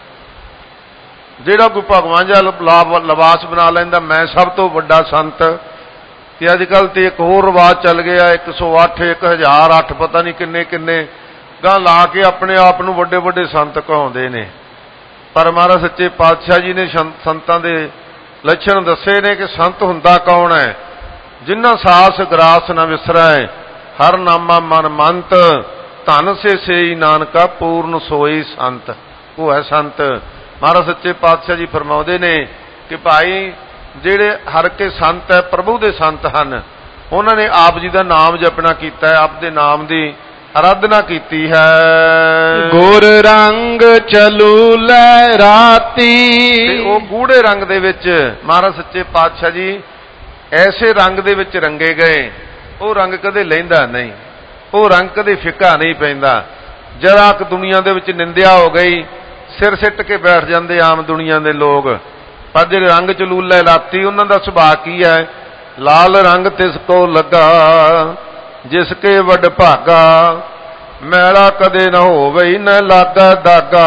ਜਿਹੜਾ ਕੋਈ ਭਗਵਾਨ ਜਿਹਾ ਲਿਬਾਸ ਬਣਾ ਲੈਂਦਾ ਮੈਂ ਸਭ ਤੋਂ ਵੱਡਾ ਸੰਤ, ਤੇ ਅੱਜ ਕੱਲ੍ਹ ਤੇ ਇੱਕ ਹੋਰ ਰਿਵਾਜ ਚੱਲ ਗਿਆ 108 1008 ਪਤਾ ਨਹੀਂ ਕਿੰਨੇ ਕਿੰਨੇ ਗਾਂ ਲਾ ਕੇ ਆਪਣੇ ਆਪ ਨੂੰ ਵੱਡੇ ਵੱਡੇ ਸੰਤ ਕਹਾਉਂਦੇ ਨੇ। ਪਰ ਮਹਾਰਾਜ ਸੱਚੇ ਪਾਤਸ਼ਾਹ ਜੀ ਨੇ ਸੰਤਾਂ ਦੇ ਲੱਛਣ ਦੱਸੇ ਨੇ ਕਿ ਸੰਤ ਹੁੰਦਾ ਕੌਣ ਹੈ? ਜਿਨ੍ਹਾਂ ਸਾਸ ਗਰਾਸ ਨਾ ਵਿਸਰੈ, ਹਰ ਨਾਮਾ ਮਨ ਮੰਤ, ਧਨ ਸੇ ਸੇਈ ਨਾਨਕਾ ਪੂਰਨ ਸੋਈ ਸੰਤ। ਉਹ ਹੈ ਸੰਤ। ਮਹਾਰਾਜ ਸੱਚੇ ਪਾਤਸ਼ਾਹ ਜੀ ਫਰਮਾਉਂਦੇ ਨੇ ਕਿ ਭਾਈ ਜਿਹੜੇ ਹਰ ਕੇ ਸੰਤ ਹੈ, ਪ੍ਰਭੂ ਦੇ ਸੰਤ ਹਨ, ਉਹਨਾਂ ਨੇ ਆਪ ਜੀ ਦਾ ਨਾਮ ਜਪਣਾ ਕੀਤਾ ਹੈ, ਆਪ ਦੇ ਨਾਮ ਦੀ ਆਰਾਧਨਾ ਕੀਤੀ ਹੈ। ਗੁਰ ਰੰਗ ਚਲੂ ਲੈ ਰਾਤੀ, ਤੇ ਉਹ ਗੂੜੇ ਰੰਗ ਦੇ ਵਿੱਚ ਮਹਾਰਾਜ ਸੱਚੇ ਪਾਤਸ਼ਾਹ ਜੀ ਐਸੇ ਰੰਗ ਦੇ ਵਿੱਚ ਰੰਗੇ ਗਏ, ਉਹ ਰੰਗ ਕਦੇ ਲਹਿੰਦਾ ਨਹੀਂ, ਉਹ ਰੰਗ ਕਦੇ ਫਿੱਕਾ ਨਹੀਂ ਪੈਂਦਾ। ਜਰਾ ਕੁ ਦੁਨੀਆ ਦੇ ਵਿੱਚ ਨਿੰਦਿਆ ਹੋ ਗਈ, ਸਿਰ ਸਿੱਟ ਕੇ ਬੈਠ ਜਾਂਦੇ ਆਮ ਦੁਨੀਆ ਦੇ ਲੋਕ। ਪਰ ਜਿਹੜੇ ਰੰਗ ਚਲੂਲੇ ਲਾਤੀ, ਉਹਨਾਂ ਦਾ ਸੁਭਾਅ ਕੀ ਹੈ? ਲਾਲ ਰੰਗ ਤਿਸ ਕੋ ਲੱਗਾ, ਜਿਸ ਕੇ ਵੱਡ ਭਾਗਾ, ਮੈਲਾ ਕਦੇ ਨਾ ਹੋਵੇ ਨਾ ਲਾਗਾ ਦਾਗਾ।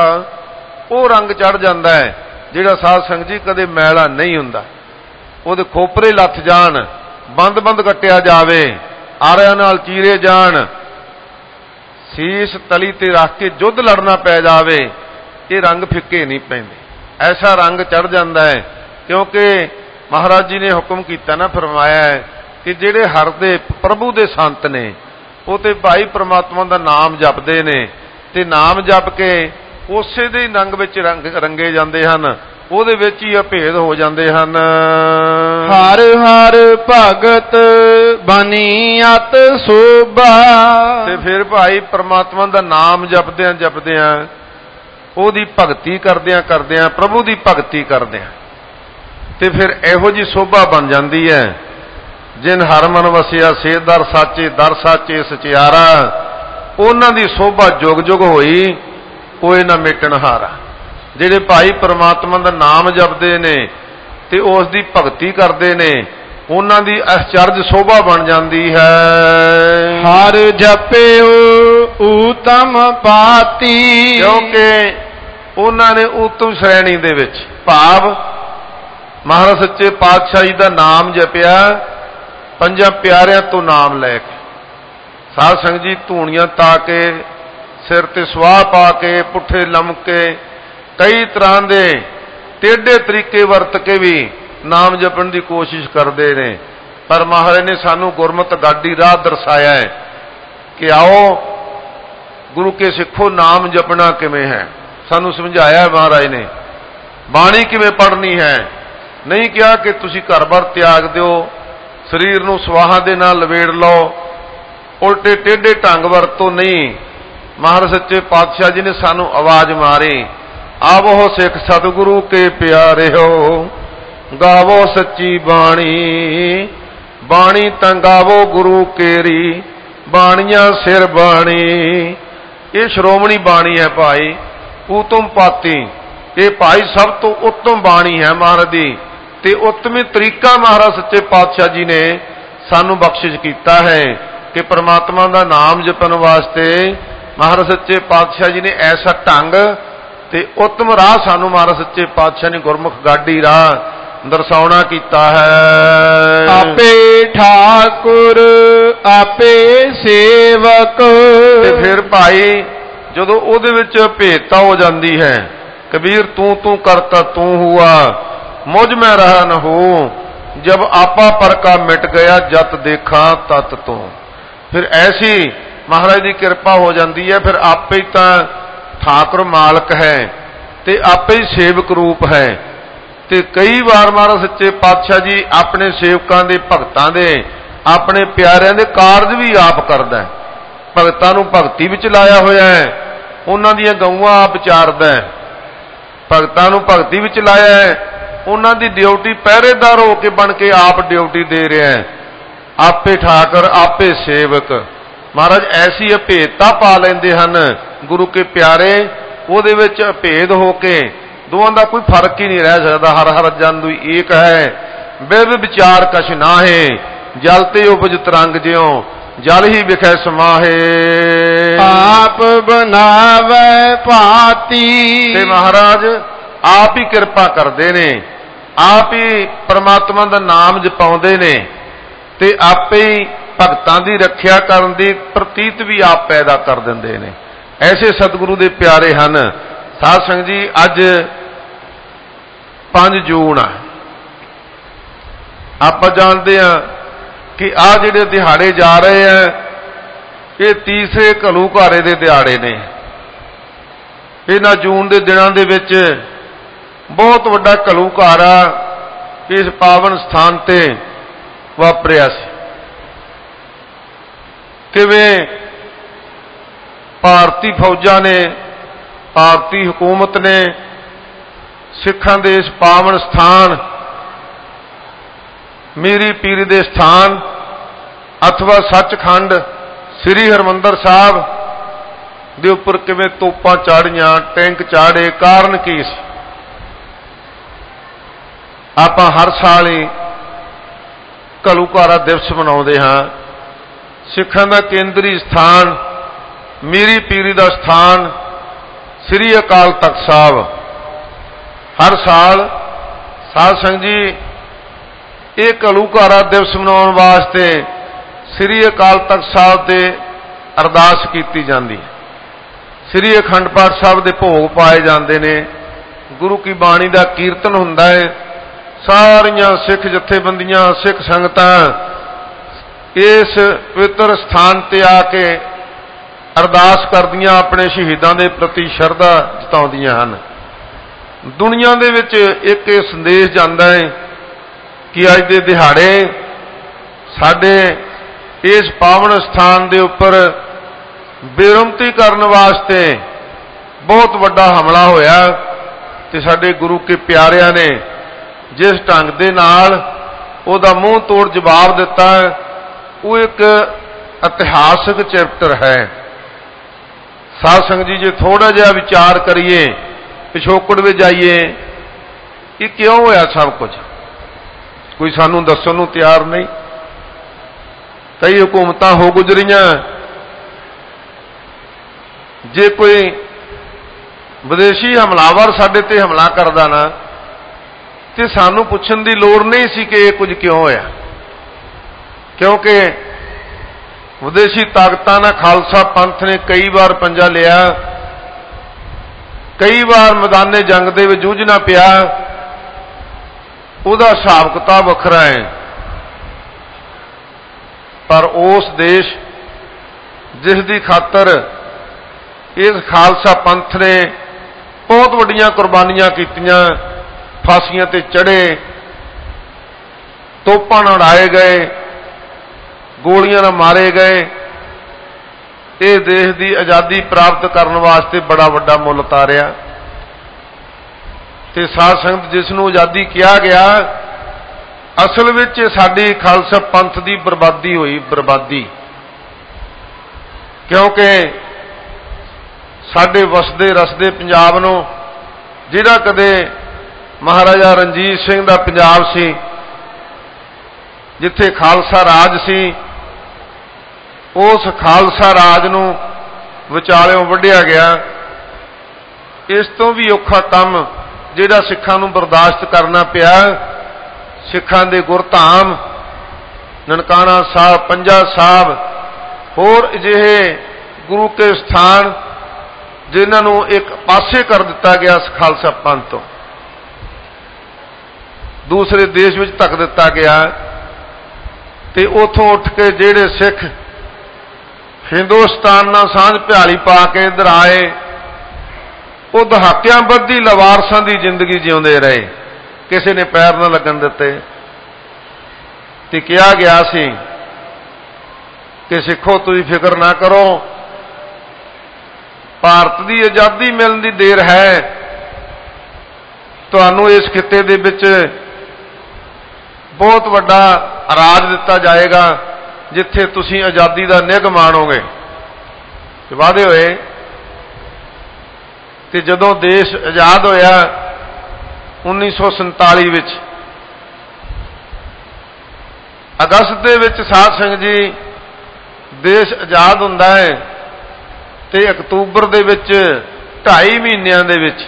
ਉਹ ਰੰਗ ਚੜ ਜਾਂਦਾ ਹੈ ਜਿਹੜਾ ਸਾਧ ਸੰਗਤ ਜੀ ਕਦੇ ਮੈਲਾ ਨਹੀਂ ਹੁੰਦਾ। ਉਹਦੇ ਖੋਪਰੇ ਲੱਥ ਜਾਣ, ਬੰਦ ਬੰਦ ਕੱਟਿਆ ਜਾਵੇ, ਆਰਿਆਂ ਨਾਲ ਚੀਰੇ ਜਾਣ, ਸੀਸ ਤਲੀ ਤੇ ਰੱਖ ਕੇ ਜੁੱਧ ਲੜਨਾ ਪੈ ਜਾਵੇ, ਇਹ ਰੰਗ ਫਿੱਕੇ ਨਹੀਂ ਪੈਂਦੇ। ਐਸਾ ਰੰਗ ਚੜ ਜਾਂਦਾ ਹੈ, ਕਿਉਂਕਿ ਮਹਾਰਾਜ ਜੀ ਨੇ ਹੁਕਮ ਕੀਤਾ ਨਾ, ਫਰਮਾਇਆ ਹੈ ਕਿ ਜਿਹੜੇ ਹਰ ਦੇ ਪ੍ਰਭੂ ਦੇ ਸੰਤ ਨੇ, ਉਹ ਤੇ ਭਾਈ ਪ੍ਰਮਾਤਮਾ ਦਾ ਨਾਮ ਜਪਦੇ ਨੇ, ਤੇ ਨਾਮ ਜਪ ਕੇ ਉਸੇ ਦੇ ਰੰਗ ਵਿੱਚ ਰੰਗੇ ਜਾਂਦੇ ਹਨ, ਉਹਦੇ ਵਿੱਚ ਹੀ ਅਭੇਦ ਹੋ ਜਾਂਦੇ ਹਨ। ਹਰ ਹਰ ਭਗਤ ਬਣੀ ਅਤ ਸੋਭਾ, ਤੇ ਫਿਰ ਭਾਈ ਪ੍ਰਮਾਤਮਾ ਦਾ ਨਾਮ ਜਪਦਿਆਂ ਜਪਦਿਆਂ, ਉਹਦੀ ਭਗਤੀ ਕਰਦਿਆਂ ਕਰਦਿਆਂ, ਪ੍ਰਭੂ ਦੀ ਭਗਤੀ ਕਰਦਿਆਂ, ਤੇ ਫਿਰ ਇਹੋ ਜੀ ਸੋਭਾ ਬਣ ਜਾਂਦੀ ਹੈ। ਜਿਨ ਹਰ ਮਨ ਵਸਿਆ ਸੇ ਦਰ ਸਾਚੇ ਸਚਿਆਰਾ, ਉਹਨਾਂ ਦੀ ਸੋਭਾ ਜੁਗ ਜੁਗ ਹੋਈ, ਕੋਏ ਨਾ ਮੇਟਣ ਹਾਰਾ। ਜਿਹੜੇ ਭਾਈ ਪ੍ਰਮਾਤਮਾ ਦਾ ਨਾਮ ਜਪਦੇ ਨੇ ਤੇ ਉਸ ਦੀ ਭਗਤੀ ਕਰਦੇ ਨੇ, ਉਹਨਾਂ ਦੀ ਅਚਰਜ ਸੋਭਾ ਬਣ ਜਾਂਦੀ ਹੈ। ਹਰ ਜਪਿਓ ਊਤਮ ਪਾਤੀ, ਕਿਉਂਕਿ ਉਹਨਾਂ ਨੇ ਉਤਮ ਸ਼੍ਰੇਣੀ ਦੇ ਵਿੱਚ, ਭਾਵ ਮਹਾਰਾਜ ਸੱਚੇ ਪਾਤਸ਼ਾਹ ਜੀ ਦਾ ਨਾਮ ਜਪਿਆ, ਪੰਜਾਂ ਪਿਆਰਿਆਂ ਤੋਂ ਨਾਮ ਲੈ ਕੇ। ਸਾਧ ਸੰਗਤ ਜੀ ਧੂਣੀਆਂ ਤਾ ਕੇ, ਸਿਰ ਤੇ ਸਵਾਹ ਪਾ ਕੇ, ਪੁੱਠੇ ਲਮਕੇ, ਕਈ ਤਰ੍ਹਾਂ ਦੇ ਟੇਢੇ ਤਰੀਕੇ ਵਰਤ ਕੇ ਵੀ ਨਾਮ ਜਪਣ ਦੀ ਕੋਸ਼ਿਸ਼ ਕਰਦੇ ਨੇ। ਪਰ ਮਹਾਰਾਜ ਨੇ ਸਾਨੂੰ ਗੁਰਮਤਿ ਗਾਡੀ ਰਾਹ ਦਰਸਾਇਆ ਹੈ ਕਿ ਆਓ ਗੁਰੂ ਕੇ ਸਿੱਖੋ, ਨਾਮ ਜਪਣਾ ਕਿਵੇਂ ਹੈ, ਸਾਨੂੰ ਸਮਝਾਇਆ ਮਹਾਰਾਜ ਨੇ। ਬਾਣੀ ਕਿਵੇਂ ਪੜ੍ਹਨੀ ਹੈ, ਨਹੀਂ ਕਿਹਾ ਕਿ ਤੁਸੀਂ ਘਰ-ਬਾਰ ਤਿਆਗ ਦਿਓ, ਸਰੀਰ ਨੂੰ ਸਵਾਹਾਂ ਦੇ ਨਾਲ ਲਵੇੜ ਲਓ, ਉਲਟੇ ਟੇਢੇ ਢੰਗ ਵਰਤੋਂ ਨਹੀਂ। ਮਹਾਰਾਜ ਸੱਚੇ ਪਾਤਸ਼ਾਹ ਜੀ ਨੇ ਸਾਨੂੰ ਆਵਾਜ਼ ਮਾਰੀ, ਆਵੋ ਸਿੱਖ ਸਤਿਗੁਰੂ ਕੇ ਪਿਆਰਿਓ, ਗਾਵੋ ਸੱਚੀ ਬਾਣੀ, ਬਾਣੀ ਤਾਂ ਗਾਵੋ ਗੁਰੂ ਕੇਰੀ, ਬਾਣੀਆਂ ਸਿਰ ਬਾਣੀ। ਇਹ ਸ਼੍ਰੋਮਣੀ ਬਾਣੀ ਹੈ ਭਾਈ, ਊਤਮ ਪਾਤੀ। ਇਹ ਭਾਈ ਸਭ ਤੋਂ ਉੱਤਮ ਬਾਣੀ ਹੈ ਮਹਾਰਾਜ ਦੀ, ਤੇ ਉੱਤਮੀ ਤਰੀਕਾ ਮਹਾਰਾਜ ਸੱਚੇ ਪਾਤਸ਼ਾਹ ਜੀ ਨੇ ਸਾਨੂੰ ਬਖਸ਼ਿਸ਼ ਕੀਤਾ ਹੈ ਕਿ ਪ੍ਰਮਾਤਮਾ ਦਾ ਨਾਮ ਜਪਣ ਵਾਸਤੇ ਮਹਾਰਾਜ ਸੱਚੇ ਪਾਤਸ਼ਾਹ ਜੀ ਨੇ ਐਸਾ ਢੰਗ ਤੇ ਉੱਤਮ ਰਾਹ ਸਾਨੂੰ ਮਹਾਰਾਜ ਸੱਚੇ ਪਾਤਸ਼ਾਹ ਨੇ ਗੁਰਮੁਖ ਗਾਡੀ ਰਾਹ ਦਰਸਾਉਣਾ ਕੀਤਾ ਹੈ। ਆਪੇ ਠਾਕੁਰ ਆਪੇ ਸੇਵਕ, ਤੇ ਫਿਰ ਭਾਈ ਜਦੋਂ ਉਹਦੇ ਵਿੱਚ ਭੇਦਤਾ ਹੋ ਜਾਂਦੀ ਹੈ, ਕਬੀਰ ਤੂੰ ਕਰਤਾ ਤੂੰ ਹੁਆ, ਮੁਝ ਮੈਂ ਰਹਾ ਨ ਹੋ, ਜਬ ਆਪਾ ਪਰ ਕਾ ਮਿਟ ਗਿਆ, ਜਤ ਦੇਖਾਂ ਤਤ ਤੋਂ। ਫਿਰ ਐਸੀ ਮਹਾਰਾਜ ਦੀ ਕਿਰਪਾ ਹੋ ਜਾਂਦੀ ਹੈ, ਫਿਰ ਆਪੇ ਹੀ ਤਾਂ ਠਾਕੁਰ ਮਾਲਕ ਹੈ ਤੇ ਆਪੇ ਹੀ ਸੇਵਕ ਰੂਪ ਹੈ। ਤੇ ਕਈ ਵਾਰ ਮਹਾਰਾਜ ਸੱਚੇ ਪਾਤਸ਼ਾਹ ਜੀ ਆਪਣੇ ਸੇਵਕਾਂ ਦੇ, ਭਗਤਾਂ ਦੇ, ਆਪਣੇ ਪਿਆਰਿਆਂ ਦੇ ਕਾਰਜ ਵੀ ਆਪ ਕਰਦਾ ਹੈ। ਭਗਤਾਂ ਨੂੰ ਭਗਤੀ ਵਿੱਚ ਲਾਇਆ ਹੋਇਆ ਹੈ, ਉਹਨਾਂ ਦੀਆਂ ਗਊਆਂ ਆਪ ਚਾਰਦਾ ਹੈ। ਭਗਤਾਂ ਨੂੰ ਭਗਤੀ ਵਿੱਚ ਲਾਇਆ ਹੈ, ਉਹਨਾਂ ਦੀ ਡਿਊਟੀ ਪਹਿਰੇਦਾਰ ਹੋ ਕੇ ਬਣ ਕੇ ਆਪ ਡਿਊਟੀ ਦੇ ਰਿਹਾ ਹੈ। ਆਪੇ ਠਾਕੁਰ ਆਪੇ ਸੇਵਕ। ਮਹਾਰਾਜ ਐਸੀ ਅਭੇਦਤਾ ਪਾ ਲੈਂਦੇ ਹਨ ਗੁਰੂ ਕੇ ਪਿਆਰੇ, ਉਹਦੇ ਵਿੱਚ ਅਭੇਦ ਹੋ ਕੇ ਦੋਵਾਂ ਦਾ ਕੋਈ ਫਰਕ ਹੀ ਨਹੀਂ ਰਹਿ ਸਕਦਾ। ਹਰ ਹਰ ਜਨ ਦੁਈ ਏਕ ਹੈ, ਬਿਰਧ ਵਿਚਾਰ ਕਛ ਨਾਹੇ, ਜਲ ਤੇ ਉਪਜ ਤਰੰਗ ਜਿਉ, ਜਲ ਹੀ ਵਿਖੈ ਸਮਾਹੇ। ਆਪ ਬਨਾਵੇ ਭਾਤੀ, ਤੇ ਮਹਾਰਾਜ ਆਪ ਹੀ ਕਿਰਪਾ ਕਰਦੇ ਨੇ, ਆਪ ਹੀ ਪ੍ਰਮਾਤਮਾ ਦਾ ਨਾਮ ਜਪਾਉਂਦੇ ਨੇ, ਤੇ ਆਪੇ ਹੀ ਭਗਤਾਂ ਦੀ ਰੱਖਿਆ ਕਰਨ ਦੀ ਪ੍ਰਤੀਤ ਵੀ ਆਪ ਪੈਦਾ ਕਰ ਦਿੰਦੇ ਨੇ। ਐਸੇ ਸਤਿਗੁਰੂ ਦੇ ਪਿਆਰੇ ਹਨ। ਸਾਧ ਸੰਗਤ ਜੀ ਅੱਜ 5 ਜੂਨ ਆ, ਆਪਾਂ ਜਾਣਦੇ ਹਾਂ ਕਿ ਆਹ ਜਿਹੜੇ ਦਿਹਾੜੇ ਜਾ ਰਹੇ ਆ, ਇਹ ਤੀਸਰੇ ਘੱਲੂਘਾਰੇ ਦੇ ਦਿਹਾੜੇ ਨੇ। ਇਹਨਾਂ ਜੂਨ ਦੇ ਦਿਨਾਂ ਦੇ ਵਿੱਚ ਬਹੁਤ ਵੱਡਾ ਘੱਲੂਘਾਰਾ ਇਸ ਪਾਵਨ ਸਥਾਨ ਤੇ ਵਾਪਰਿਆ ਸੀ। ਕਿਵੇਂ ਭਾਰਤੀ ਫੌਜਾਂ ਨੇ, ਭਾਰਤੀ ਹਕੂਮਤ ਨੇ ਸਿੱਖਾਂ ਦੇ ਇਸ ਪਾਵਨ ਸਥਾਨ ਮੀਰੀ ਪੀਰੀ ਦੇ ਸਥਾਨ ਅਥਵਾ ਸੱਚਖੰਡ ਸ੍ਰੀ ਹਰਿਮੰਦਰ ਸਾਹਿਬ ਦੇ ਉੱਪਰ ਕਿਵੇਂ ਤੋਪਾਂ ਚਾੜੀਆਂ, ਟੈਂਕ ਚਾੜੇ, ਕਾਰਨ ਕੀ ਸੀ? ਆਪਾਂ ਹਰ ਸਾਲ ਹੀ ਘੱਲੂਘਾਰਾ ਦਿਵਸ ਮਨਾਉਂਦੇ ਹਾਂ। ਸਿੱਖਾਂ ਦਾ ਕੇਂਦਰੀ ਸਥਾਨ, ਮੀਰੀ ਪੀਰੀ ਦਾ ਸਥਾਨ ਸ੍ਰੀ ਅਕਾਲ ਤਖ਼ਤ ਸਾਹਿਬ। ਹਰ ਸਾਲ ਸਾਧ ਸੰਗਤ ਜੀ ਇਹ ਘੱਲੂਘਾਰਾ ਦਿਵਸ ਮਨਾਉਣ ਵਾਸਤੇ ਸ੍ਰੀ ਅਕਾਲ ਤਖ਼ਤ ਸਾਹਿਬ ਤੇ ਅਰਦਾਸ ਕੀਤੀ ਜਾਂਦੀ ਹੈ। ਸ੍ਰੀ ਅਖੰਡ ਪਾਠ ਸਾਹਿਬ ਦੇ ਭੋਗ ਪਾਏ ਜਾਂਦੇ ਨੇ, ਗੁਰੂ ਕੀ ਬਾਣੀ ਦਾ ਕੀਰਤਨ ਹੁੰਦਾ ਹੈ। ਸਾਰੀਆਂ ਸਿੱਖ ਜਥੇਬੰਦੀਆਂ, ਸਿੱਖ ਸੰਗਤਾਂ ਇਸ ਪਵਿੱਤਰ ਸਥਾਨ ਤੇ ਆ ਕੇ ਅਰਦਾਸ ਕਰਦੀਆਂ, ਆਪਣੇ ਸ਼ਹੀਦਾਂ ਦੇ ਪ੍ਰਤੀ ਸ਼ਰਧਾ ਜਤਾਉਂਦੀਆਂ ਹਨ। ਦੁਨੀਆ ਦੇ ਵਿੱਚ ਇੱਕ ਇਹ ਸੰਦੇਸ਼ ਜਾਂਦਾ ਹੈ ਕਿ ਅੱਜ ਦੇ ਦਿਹਾੜੇ ਸਾਡੇ ਇਸ ਪਾਵਨ ਸਥਾਨ ਦੇ ਉੱਪਰ ਬੇਰੁਮਤੀ ਕਰਨ ਵਾਸਤੇ ਬਹੁਤ ਵੱਡਾ ਹਮਲਾ ਹੋਇਆ ਤੇ ਸਾਡੇ ਗੁਰੂ ਕੇ ਪਿਆਰਿਆਂ ਨੇ ਜਿਸ ਢੰਗ ਦੇ ਨਾਲ ਉਹਦਾ ਮੂੰਹ ਤੋੜ ਜਵਾਬ ਦਿੱਤਾ, ਉਹ ਇੱਕ ਇਤਿਹਾਸਕ ਚੈਪਟਰ ਹੈ। ਸਾਧ ਸੰਗਤ ਜੀ ਜੇ ਥੋੜਾ ਜਿਹਾ ਵਿਚਾਰ ਕਰੀਏ, ਪਿਛੋਕੜ ਵਿੱਚ ਜਾਈਏ, ਇਹ ਕਿਉਂ ਹੋਇਆ ਸਭ ਕੁਝ? ਕੋਈ ਸਾਨੂੰ ਦੱਸਣ ਨੂੰ ਤਿਆਰ ਨਹੀਂ। ਕਈ ਹਕੂਮਤਾਂ ਹੋ ਗੁਜ਼ਰੀਆਂ, ਜੇ ਕੋਈ ਵਿਦੇਸ਼ੀ ਹਮਲਾਵਰ ਸਾਡੇ ਤੇ ਹਮਲਾ ਕਰਦਾ ਨਾ ਤੇ ਸਾਨੂੰ ਪੁੱਛਣ ਦੀ ਲੋੜ ਨਹੀਂ ਸੀ ਕਿ ਇਹ ਕੁਝ ਕਿਉਂ ਹੋਇਆ, ਕਿਉਂਕਿ ਵਿਦੇਸ਼ੀ ਤਾਕਤਾਂ ਨਾਲ ਖਾਲਸਾ ਪੰਥ ਨੇ ਕਈ ਵਾਰ ਪੰਜਾ ਲਿਆ, ਕਈ ਵਾਰ ਮੈਦਾਨੇ ਜੰਗ ਦੇ ਵਿੱਚ ਜੂਝਣਾ ਪਿਆ। ਉਹਦਾ ਹਿਸਾਬ ਕਿਤਾਬ ਵੱਖਰਾ ਹੈ, ਪਰ ਉਸ ਦੇਸ਼ ਜਿਸ ਦੀ ਖਾਤਰ ਇਸ ਖਾਲਸਾ ਪੰਥ ਨੇ ਬਹੁਤ ਵੱਡੀਆਂ ਕੁਰਬਾਨੀਆਂ ਕੀਤੀਆਂ, ਫਾਂਸੀਆਂ ਤੇ ਚੜ੍ਹੇ, ਤੋਪਾਂ ਨਾਲ ਉਡਾਏ ਗਏ, ਗੋਲੀਆਂ ਨਾਲ ਮਾਰੇ ਗਏ, ਇਹ ਦੇਸ਼ ਦੀ ਆਜ਼ਾਦੀ ਪ੍ਰਾਪਤ ਕਰਨ ਵਾਸਤੇ ਬੜਾ ਵੱਡਾ ਮੁੱਲ ਤਾਰਿਆ। ਤੇ ਸਾਧ ਸੰਗਤ ਜਿਸ ਨੂੰ ਆਜ਼ਾਦੀ ਕਿਹਾ ਗਿਆ, ਅਸਲ ਵਿੱਚ ਸਾਡੀ ਖਾਲਸਾ ਪੰਥ ਦੀ ਬਰਬਾਦੀ ਹੋਈ, ਬਰਬਾਦੀ। ਕਿਉਂਕਿ ਸਾਡੇ ਵਸਦੇ ਰਸਦੇ ਪੰਜਾਬ ਨੂੰ, ਜਿਹੜਾ ਕਦੇ ਮਹਾਰਾਜਾ ਰਣਜੀਤ ਸਿੰਘ ਦਾ ਪੰਜਾਬ ਸੀ, ਜਿੱਥੇ ਖਾਲਸਾ ਰਾਜ ਸੀ, ਉਸ ਖਾਲਸਾ ਰਾਜ ਨੂੰ ਵਿਚਾਲਿਓਂ ਵੱਢਿਆ ਗਿਆ। ਇਸ ਤੋਂ ਵੀ ਔਖਾ ਕੰਮ ਜਿਹੜਾ ਸਿੱਖਾਂ ਨੂੰ ਬਰਦਾਸ਼ਤ ਕਰਨਾ ਪਿਆ, ਸਿੱਖਾਂ ਦੇ ਗੁਰਧਾਮ ਨਨਕਾਣਾ ਸਾਹਿਬ, ਪੰਜਾ ਸਾਹਿਬ, ਹੋਰ ਅਜਿਹੇ ਗੁਰੂ ਕੇ ਸਥਾਨ ਜਿਨ੍ਹਾਂ ਨੂੰ ਇੱਕ ਪਾਸੇ ਕਰ ਦਿੱਤਾ ਗਿਆ ਖਾਲਸਾ ਪੰਥ ਤੋਂ, ਦੂਸਰੇ ਦੇਸ਼ ਵਿੱਚ ਧੱਕ ਦਿੱਤਾ ਗਿਆ। ਤੇ ਉੱਥੋਂ ਉੱਠ ਕੇ ਜਿਹੜੇ ਸਿੱਖ ਹਿੰਦੁਸਤਾਨ ਨਾਲ ਸਾਂਝ ਭਿਆਲੀ ਪਾ ਕੇ ਇੱਧਰ ਆਏ, ਉਹ ਦਹਾਕਿਆਂ ਬੱਧੀ ਲਵਾਰਸਾਂ ਦੀ ਜ਼ਿੰਦਗੀ ਜਿਉਂਦੇ ਰਹੇ, ਕਿਸੇ ਨੇ ਪੈਰ ਨਾ ਲੱਗਣ ਦਿੱਤੇ। ਤੇ ਕਿਹਾ ਗਿਆ ਸੀ ਕਿ ਸਿੱਖੋ ਤੁਸੀਂ ਫਿਕਰ ਨਾ ਕਰੋ, ਭਾਰਤ ਦੀ ਆਜ਼ਾਦੀ ਮਿਲਣ ਦੀ ਦੇਰ ਹੈ, ਤੁਹਾਨੂੰ ਇਸ ਖਿੱਤੇ ਦੇ ਵਿੱਚ ਬਹੁਤ ਵੱਡਾ ਰਾਜ ਦਿੱਤਾ ਜਾਏਗਾ ਜਿੱਥੇ ਤੁਸੀਂ ਆਜ਼ਾਦੀ ਦਾ ਨਿੱਘ ਮਾਣੋਗੇ। ਤੇ ਵਾਅਦੇ ਹੋਏ। ਤੇ ਜਦੋਂ ਦੇਸ਼ ਆਜ਼ਾਦ ਹੋਇਆ 1947 ਵਿੱਚ, ਅਗਸਤ ਦੇ ਵਿੱਚ ਸਾਧ ਸੰਗਤ ਜੀ ਦੇਸ਼ ਆਜ਼ਾਦ ਹੁੰਦਾ ਹੈ ਤੇ ਅਕਤੂਬਰ ਦੇ ਵਿੱਚ 2.5 ਮਹੀਨਿਆਂ ਦੇ ਵਿੱਚ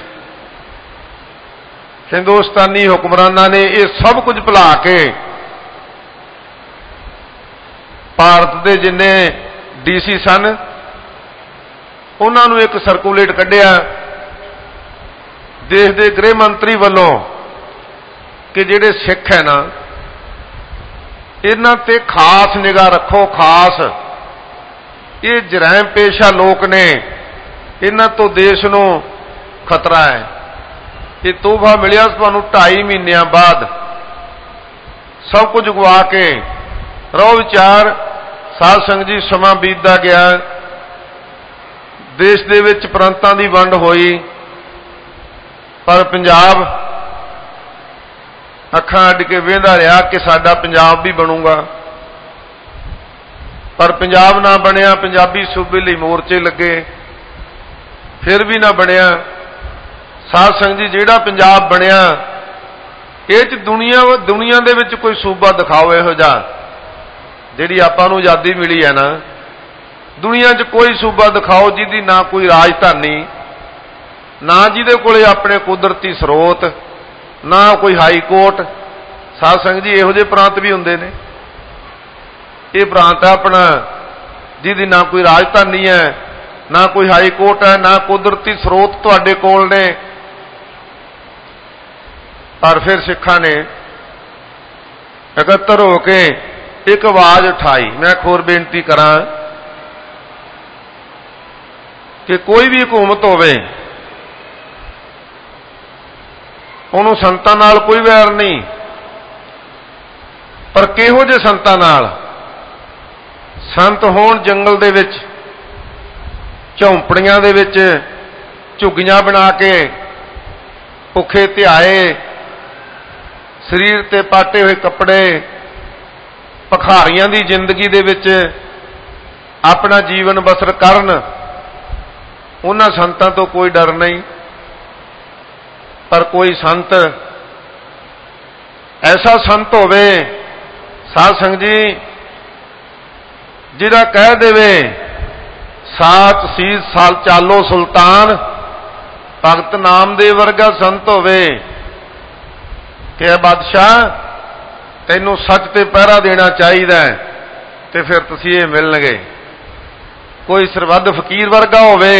ਹਿੰਦੁਸਤਾਨੀ ਹੁਕਮਰਾਨਾਂ ਨੇ ਇਹ ਸਭ ਕੁਝ ਭੁਲਾ ਕੇ ਭਾਰਤ ਦੇ ਜਿੰਨੇ ਡੀਸੀ ਸਨ ਉਹਨਾਂ ਨੂੰ ਇੱਕ ਸਰਕੂਲੇਟ ਕੱਢਿਆ ਦੇਸ਼ ਦੇ ਗ੍ਰਹਿ ਮੰਤਰੀ ਵੱਲੋਂ ਕਿ ਜਿਹੜੇ ਸਿੱਖ ਹੈ ਨਾ, ਇਹਨਾਂ ਤੇ ਖਾਸ ਨਿਗਾਹ ਰੱਖੋ, ਖਾਸ, ਇਹ ਜਰਾਇਮ ਪੇਸ਼ਾ ਲੋਕ ਨੇ, ਇਹਨਾਂ ਤੋਂ ਦੇਸ਼ ਨੂੰ ਖਤਰਾ ਹੈ। ਇਹ ਤੋਹਫਾ ਮਿਲਿਆ ਤੁਹਾਨੂੰ 2.5 ਮਹੀਨਿਆਂ ਬਾਅਦ, ਸਭ ਕੁਝ ਗਵਾ ਕੇ ਰਹੋ ਵਿਚਾਰ। ਸਾਧ ਸੰਗਤ ਜੀ ਸਮਾਂ ਬੀਤਦਾ ਗਿਆ, ਦੇਸ਼ ਦੇ ਵਿੱਚ ਪ੍ਰਾਂਤਾਂ ਦੀ ਵੰਡ ਹੋਈ, ਪਰ ਪੰਜਾਬ ਅੱਖਾਂ ਅੱਡ ਕੇ ਵੇਂਦਾ ਰਿਹਾ ਕਿ ਸਾਡਾ ਪੰਜਾਬ ਵੀ ਬਣੂਗਾ, ਪਰ ਪੰਜਾਬ ਨਾ ਬਣਿਆ। ਪੰਜਾਬੀ ਸੂਬੇ ਲਈ ਮੋਰਚੇ ਲੱਗੇ, ਫਿਰ ਵੀ ਨਾ ਬਣਿਆ। ਸਾਧ ਸੰਗਤ ਜੀ, ਜਿਹੜਾ ਪੰਜਾਬ ਬਣਿਆ ਇਹ 'ਚ ਦੁਨੀਆ ਦੇ ਵਿੱਚ ਕੋਈ ਸੂਬਾ ਦਿਖਾਓ ਇਹੋ ਜਿਹਾ, ਜਿਹੜੀ ਆਪਾਂ ਨੂੰ ਆਜ਼ਾਦੀ ਮਿਲੀ ਹੈ ਨਾ, ਦੁਨੀਆ 'ਚ ਕੋਈ ਸੂਬਾ ਦਿਖਾਓ ਜਿਹਦੀ ਨਾ ਕੋਈ ਰਾਜਧਾਨੀ, ਨਾ ਜਿਹਦੇ ਕੋਲੇ ਆਪਣੇ ਕੁਦਰਤੀ ਸਰੋਤ, ਨਾ ਕੋਈ ਹਾਈ ਕੋਰਟ। ਸਾਧ ਸੰਗਤ ਜੀ, ਇਹੋ ਜਿਹੇ ਪ੍ਰਾਂਤ ਵੀ ਹੁੰਦੇ ਨੇ। ਇਹ ਪ੍ਰਾਂਤ ਹੈ ਆਪਣਾ ਜਿਹਦੀ ਨਾ ਕੋਈ ਰਾਜਧਾਨੀ ਹੈ, ਨਾ ਕੋਈ ਹਾਈ ਕੋਰਟ ਹੈ, ਨਾ ਕੁਦਰਤੀ ਸਰੋਤ ਤੁਹਾਡੇ ਕੋਲ ਨੇ। ਪਰ ਫਿਰ ਸਿੱਖਾਂ ਨੇ ਇਕੱਤਰ ਹੋ ਕੇ ਇੱਕ ਆਵਾਜ਼ ਉਠਾਈ। ਮੈਂ ਇੱਕ ਹੋਰ ਬੇਨਤੀ ਕਰਾਂ ਕਿ ਕੋਈ ਵੀ ਹਕੂਮਤ ਹੋਵੇ, ਉਹਨੂੰ ਸੰਤਾਂ ਨਾਲ ਕੋਈ ਵੈਰ ਨਹੀਂ, ਪਰ ਕਿਹੋ ਜਿਹੇ ਸੰਤਾਂ ਨਾਲ? ਸੰਤ ਹੋਣ ਜੰਗਲ ਦੇ ਵਿੱਚ, ਝੌਂਪੜੀਆਂ ਦੇ ਵਿੱਚ ਝੁੱਗੀਆਂ ਬਣਾ ਕੇ, ਭੁੱਖੇ ਧਿਆਏ, ਸਰੀਰ ਤੇ ਪਾਟੇ ਹੋਏ ਕੱਪੜੇ, ਭਿਖਾਰੀਆਂ ਦੀ ਜ਼ਿੰਦਗੀ ਦੇ ਵਿੱਚ ਆਪਣਾ ਜੀਵਨ ਬਸਰ ਕਰਨ। ਉਹਨਾਂ ਸੰਤਾਂ ਤੋਂ ਕੋਈ ਡਰ ਨਹੀਂ, ਪਰ ਕੋਈ ਸੰਤ ਐਸਾ ਸੰਤ ਹੋਵੇ ਸਾਧ ਸੰਗਤ ਜੀ ਜਿਹੜਾ ਕਹਿ ਦੇਵੇ ਸਾਚ ਸੀਸ ਸਾਲ ਚਾਲੋ ਸੁਲਤਾਨ, ਭਗਤ ਨਾਮਦੇਵ ਵਰਗਾ ਸੰਤ ਹੋਵੇ ਕਿ ਬਾਦਸ਼ਾਹ ਤੈਨੂੰ ਸੱਚ ਤੇ ਪਹਿਰਾ ਦੇਣਾ ਚਾਹੀਦਾ ਤੇ ਫਿਰ ਤੁਸੀਂ ਇਹ ਮਿਲਣਗੇ। ਕੋਈ ਸਰਬੱਧ ਫਕੀਰ ਵਰਗਾ ਹੋਵੇ,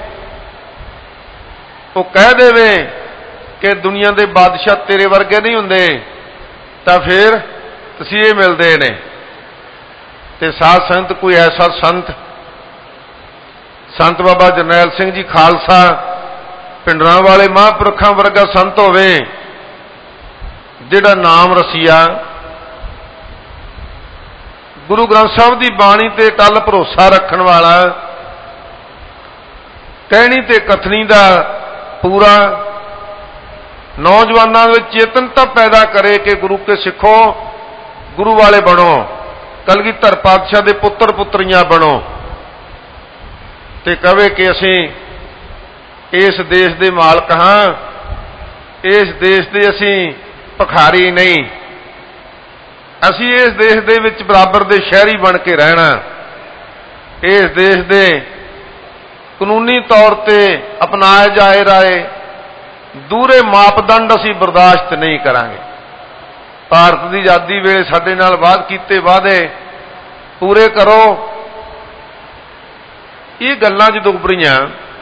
ਉਹ ਕਹਿ ਦੇਵੇ ਕਿ ਦੁਨੀਆ ਦੇ ਬਾਦਸ਼ਾਹ ਤੇਰੇ ਵਰਗੇ ਨਹੀਂ ਹੁੰਦੇ, ਤਾਂ ਫਿਰ ਤੁਸੀਂ ਇਹ ਮਿਲਦੇ ਨੇ। ਤੇ ਸਾਧ ਸੰਗਤ ਕੋਈ ਐਸਾ ਸੰਤ ਬਾਬਾ ਜਰਨੈਲ ਸਿੰਘ ਜੀ ਖਾਲਸਾ ਪਿੰਡਰਾਂ ਵਾਲੇ ਮਹਾਂਪੁਰਖਾਂ ਵਰਗਾ ਸੰਤ ਹੋਵੇ ਜਿਹੜਾ ਨਾਮ ਰਸੀਆ, ਗੁਰੂ ਗ੍ਰੰਥ ਸਾਹਿਬ ਦੀ ਬਾਣੀ ਤੇ ਟੱਲ ਭਰੋਸਾ ਰੱਖਣ ਵਾਲਾ, ਕਹਿਣੀ ਤੇ ਕਥਨੀ ਦਾ ਪੂਰਾ, ਨੌਜਵਾਨਾਂ ਵਿੱਚ ਚੇਤਨਤਾ ਪੈਦਾ ਕਰੇ ਕਿ ਗੁਰੂ ਕੇ ਸਿੱਖੋ, ਗੁਰੂ ਵਾਲੇ ਬਣੋ, ਕਲਗੀਧਰ ਪਾਤਸ਼ਾਹ ਦੇ ਪੁੱਤਰ ਪੁੱਤਰੀਆਂ ਬਣੋ, ਤੇ ਕਹੇ ਕਿ ਅਸੀਂ ਇਸ ਦੇਸ਼ ਦੇ ਮਾਲਕ ਹਾਂ, ਇਸ ਦੇਸ਼ ਦੇ ਅਸੀਂ ਭਿਖਾਰੀ ਨਹੀਂ, ਅਸੀਂ ਇਸ ਦੇਸ਼ ਦੇ ਵਿੱਚ ਬਰਾਬਰ ਦੇ ਸ਼ਹਿਰੀ ਬਣ ਕੇ ਰਹਿਣਾ। ਇਸ ਦੇਸ਼ ਦੇ ਕਾਨੂੰਨੀ ਤੌਰ ਤੇ ਅਪਣਾਏ ਜਾਏ ਰਾਏ ਦੂਰੇ ਮਾਪਦੰਡ ਅਸੀਂ ਬਰਦਾਸ਼ਤ ਨਹੀਂ ਕਰਾਂਗੇ। ਭਾਰਤ ਦੀ ਆਜ਼ਾਦੀ ਵੇਲੇ ਸਾਡੇ ਨਾਲ ਕੀਤੇ ਵਾਅਦੇ ਪੂਰੇ ਕਰੋ। ਇਹ ਗੱਲਾਂ ਜਦੋਂ ਉੱਭਰੀਆਂ,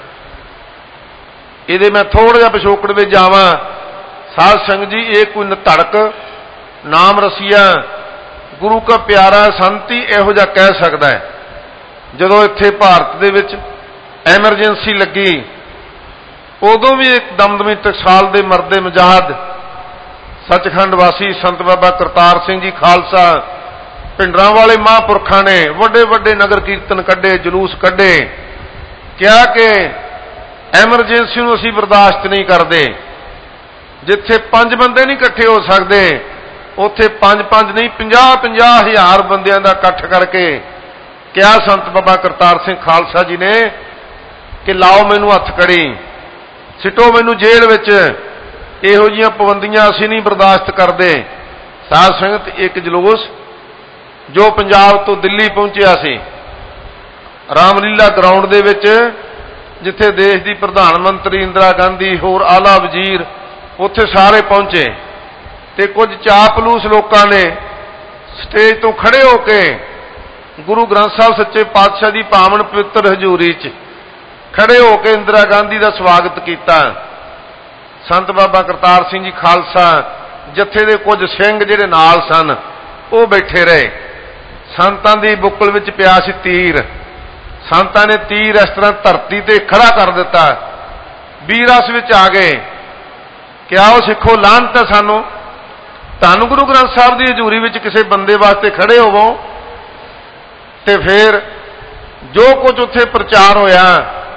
ਇਹਦੇ ਮੈਂ ਥੋੜਾ ਜਿਹਾ ਪਿਛੋਕੜ ਵਿੱਚ ਜਾਵਾਂ। ਸਾਧ ਸੰਗਤ ਜੀ, ਇਹ ਕੋਈ ਧੜਕ ਨਾਮ ਰਸੀਆ ਗੁਰੂ ਕਾ ਪਿਆਰਾ ਸੰਤ ਹੀ ਇਹੋ ਜਿਹਾ ਕਹਿ ਸਕਦਾ ਹੈ। ਜਦੋਂ ਇੱਥੇ ਭਾਰਤ ਦੇ ਵਿੱਚ ਐਮਰਜੈਂਸੀ ਲੱਗੀ, ਉਦੋਂ ਵੀ ਇੱਕ ਦਮਦਮੀ ਟਕਸਾਲ ਦੇ ਮਰਦੇ ਮੁਜਾਹਦ ਸੱਚਖੰਡ ਵਾਸੀ ਸੰਤ ਬਾਬਾ ਕਰਤਾਰ ਸਿੰਘ ਜੀ ਖਾਲਸਾ ਪਿੰਡਰਾਂ ਵਾਲੇ ਮਹਾਂਪੁਰਖਾਂ ਨੇ ਵੱਡੇ ਵੱਡੇ ਨਗਰ ਕੀਰਤਨ ਕੱਢੇ, ਜਲੂਸ ਕੱਢੇ, ਕਿਹਾ ਕਿ ਐਮਰਜੈਂਸੀ ਨੂੰ ਅਸੀਂ ਬਰਦਾਸ਼ਤ ਨਹੀਂ ਕਰਦੇ। ਜਿੱਥੇ 5 ਬੰਦੇ ਨਹੀਂ ਇਕੱਠੇ ਹੋ ਸਕਦੇ, ਉੱਥੇ 5 ਨਹੀਂ 50 ਹਜ਼ਾਰ ਬੰਦਿਆਂ ਦਾ ਇਕੱਠ ਕਰਕੇ ਕਿਹਾ ਸੰਤ ਬਾਬਾ ਕਰਤਾਰ ਸਿੰਘ ਖਾਲਸਾ ਜੀ ਨੇ ਕਿ ਲਾਓ ਮੈਨੂੰ ਹੱਥ ਕੜੀ, ਸਿੱਟੋ ਮੈਨੂੰ ਜੇਲ੍ਹ ਵਿੱਚ, ਇਹੋ ਜਿਹੀਆਂ ਪਾਬੰਦੀਆਂ ਅਸੀਂ ਨਹੀਂ ਬਰਦਾਸ਼ਤ ਕਰਦੇ। ਸਾਧ ਸੰਗਤ, ਇੱਕ ਜਲੂਸ ਜੋ ਪੰਜਾਬ ਤੋਂ ਦਿੱਲੀ ਪਹੁੰਚਿਆ ਸੀ, ਰਾਮਲੀਲਾ ਗਰਾਊਂਡ ਦੇ ਵਿੱਚ, ਜਿੱਥੇ ਦੇਸ਼ ਦੀ ਪ੍ਰਧਾਨ ਮੰਤਰੀ ਇੰਦਰਾ ਗਾਂਧੀ, ਹੋਰ ਆਲਾ ਵਜ਼ੀਰ ਉੱਥੇ ਸਾਰੇ ਪਹੁੰਚੇ, ਤੇ ਕੁਝ ਚਾਪਲੂਸ ਲੋਕਾਂ ਨੇ ਸਟੇਜ ਤੋਂ ਖੜੇ ਹੋ ਕੇ ਗੁਰੂ ਗ੍ਰੰਥ ਸਾਹਿਬ ਸੱਚੇ ਪਾਤਸ਼ਾਹ ਦੀ ਪਾਵਨ ਪਵਿੱਤਰ ਹਜ਼ੂਰੀ 'ਚ ਖੜੇ ਹੋ ਕੇ ਇੰਦਰਾ ਗਾਂਧੀ ਦਾ ਸਵਾਗਤ ਕੀਤਾ। ਸੰਤ ਬਾਬਾ ਕਰਤਾਰ ਸਿੰਘ ਜੀ ਖਾਲਸਾ ਜਥੇ ਦੇ ਕੁਝ ਸਿੰਘ ਜਿਹੜੇ ਨਾਲ ਸਨ, ਉਹ ਬੈਠੇ ਰਹੇ। ਸੰਤਾਂ ਦੀ ਬੁੱਕਲ ਵਿੱਚ ਪਿਆ ਸੀ ਤੀਰ, ਸੰਤਾਂ ਨੇ ਤੀਰ ਇਸ ਤਰ੍ਹਾਂ ਧਰਤੀ ਤੇ ਖੜਾ ਕਰ ਦਿੱਤਾ। ਵੀਰ ਰਸ ਵਿੱਚ ਆ ਗਏ ਕਿ ਆਓ ਸਿੱਖੋ, ਲਾਹਨਤ ਹੈ ਸਾਨੂੰ, ਧੰਨ ਗੁਰੂ ਗ੍ਰੰਥ ਸਾਹਿਬ ਦੀ ਹਜ਼ੂਰੀ ਵਿੱਚ ਕਿਸੇ ਬੰਦੇ ਵਾਸਤੇ ਖੜੇ ਹੋਵੋ। ਤੇ ਫਿਰ ਜੋ ਕੁਝ ਉੱਥੇ ਪ੍ਰਚਾਰ ਹੋਇਆ,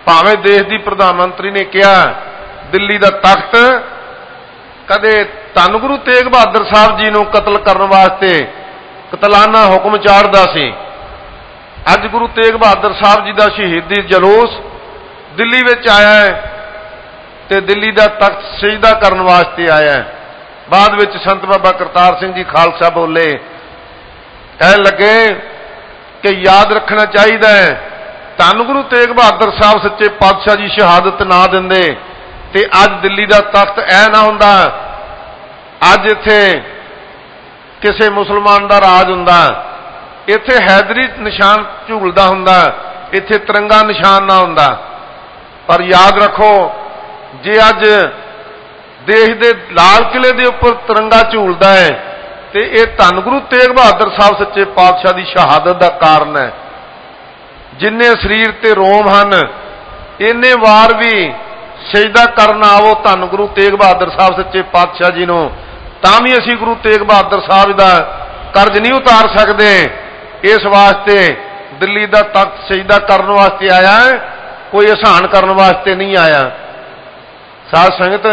ਭਾਵੇਂ ਦੇਸ਼ ਦੀ ਪ੍ਰਧਾਨ ਮੰਤਰੀ ਨੇ ਕਿਹਾ ਦਿੱਲੀ ਦਾ ਤਖਤ ਕਦੇ ਧੰਨ ਗੁਰੂ ਤੇਗ ਬਹਾਦਰ ਸਾਹਿਬ ਜੀ ਨੂੰ ਕਤਲ ਕਰਨ ਵਾਸਤੇ ਕਤਲਾਨਾ ਹੁਕਮ ਚਾੜਦਾ ਸੀ। ਅੱਜ ਗੁਰੂ ਤੇਗ ਬਹਾਦਰ ਸਾਹਿਬ ਜੀ ਦਾ ਸ਼ਹੀਦੀ ਜਲੂਸ ਦਿੱਲੀ ਵਿੱਚ ਆਇਆ ਹੈ ਤੇ ਦਿੱਲੀ ਦਾ ਤਖਤ ਸਜਦਾ ਕਰਨ ਵਾਸਤੇ ਆਇਆ ਹੈ। ਬਾਅਦ ਵਿੱਚ ਸੰਤ ਬਾਬਾ ਕਰਤਾਰ ਸਿੰਘ ਜੀ ਖਾਲਸਾ ਬੋਲੇ, ਕਹਿਣ ਲੱਗੇ ਕਿ ਯਾਦ ਰੱਖਣਾ ਚਾਹੀਦਾ ਹੈ ਧੰਨ ਗੁਰੂ ਤੇਗ ਬਹਾਦਰ ਸਾਹਿਬ ਸੱਚੇ ਪਾਤਸ਼ਾਹ ਜੀ ਸ਼ਹਾਦਤ ਨਾ ਦਿੰਦੇ ਤੇ ਅੱਜ ਦਿੱਲੀ ਦਾ ਤਖਤ ਐ ਨਾ ਹੁੰਦਾ, ਅੱਜ ਇੱਥੇ ਕਿਸੇ ਮੁਸਲਮਾਨ ਦਾ ਰਾਜ ਹੁੰਦਾ, ਇੱਥੇ ਹੈਦਰੀ ਨਿਸ਼ਾਨ ਝੂਲਦਾ ਹੁੰਦਾ, ਇੱਥੇ ਤਿਰੰਗਾ ਨਿਸ਼ਾਨ ਨਾ ਹੁੰਦਾ। ਪਰ ਯਾਦ ਰੱਖੋ, ਜੇ ਅੱਜ ਦੇਸ਼ ਦੇ ਲਾਲ ਕਿਲੇ ਦੇ ਉੱਪਰ ਤਿਰੰਗਾ ਝੂਲਦਾ ਹੈ ਤੇ ਇਹ ਧੰਨ ਗੁਰੂ ਤੇਗ ਬਹਾਦਰ ਸਾਹਿਬ ਸੱਚੇ ਪਾਤਸ਼ਾਹ ਦੀ ਸ਼ਹਾਦਤ ਦਾ ਕਾਰਨ ਹੈ। ਜਿੰਨੇ ਸਰੀਰ ਤੇ ਰੋਮ ਹਨ ਇੰਨੇ ਵਾਰ ਵੀ ਸਜਦਾ ਕਰਨ ਆਵੋ ਧੰਨ ਗੁਰੂ ਤੇਗ ਬਹਾਦਰ ਸਾਹਿਬ ਸੱਚੇ ਪਾਤਸ਼ਾਹ ਜੀ ਨੂੰ, ਤਾਂ ਵੀ ਅਸੀਂ ਗੁਰੂ ਤੇਗ ਬਹਾਦਰ ਸਾਹਿਬ ਦਾ ਕਰਜ਼ ਨਹੀਂ ਉਤਾਰ ਸਕਦੇ। ਇਸ ਵਾਸਤੇ ਦਿੱਲੀ ਦਾ ਤਖਤ ਸਜਦਾ ਕਰਨ ਵਾਸਤੇ ਆਇਆ ਹੈ, ਕੋਈ ਆਸਾਨ ਕਰਨ ਵਾਸਤੇ ਨਹੀਂ ਆਇਆ। ਸਾਧ ਸੰਗਤ,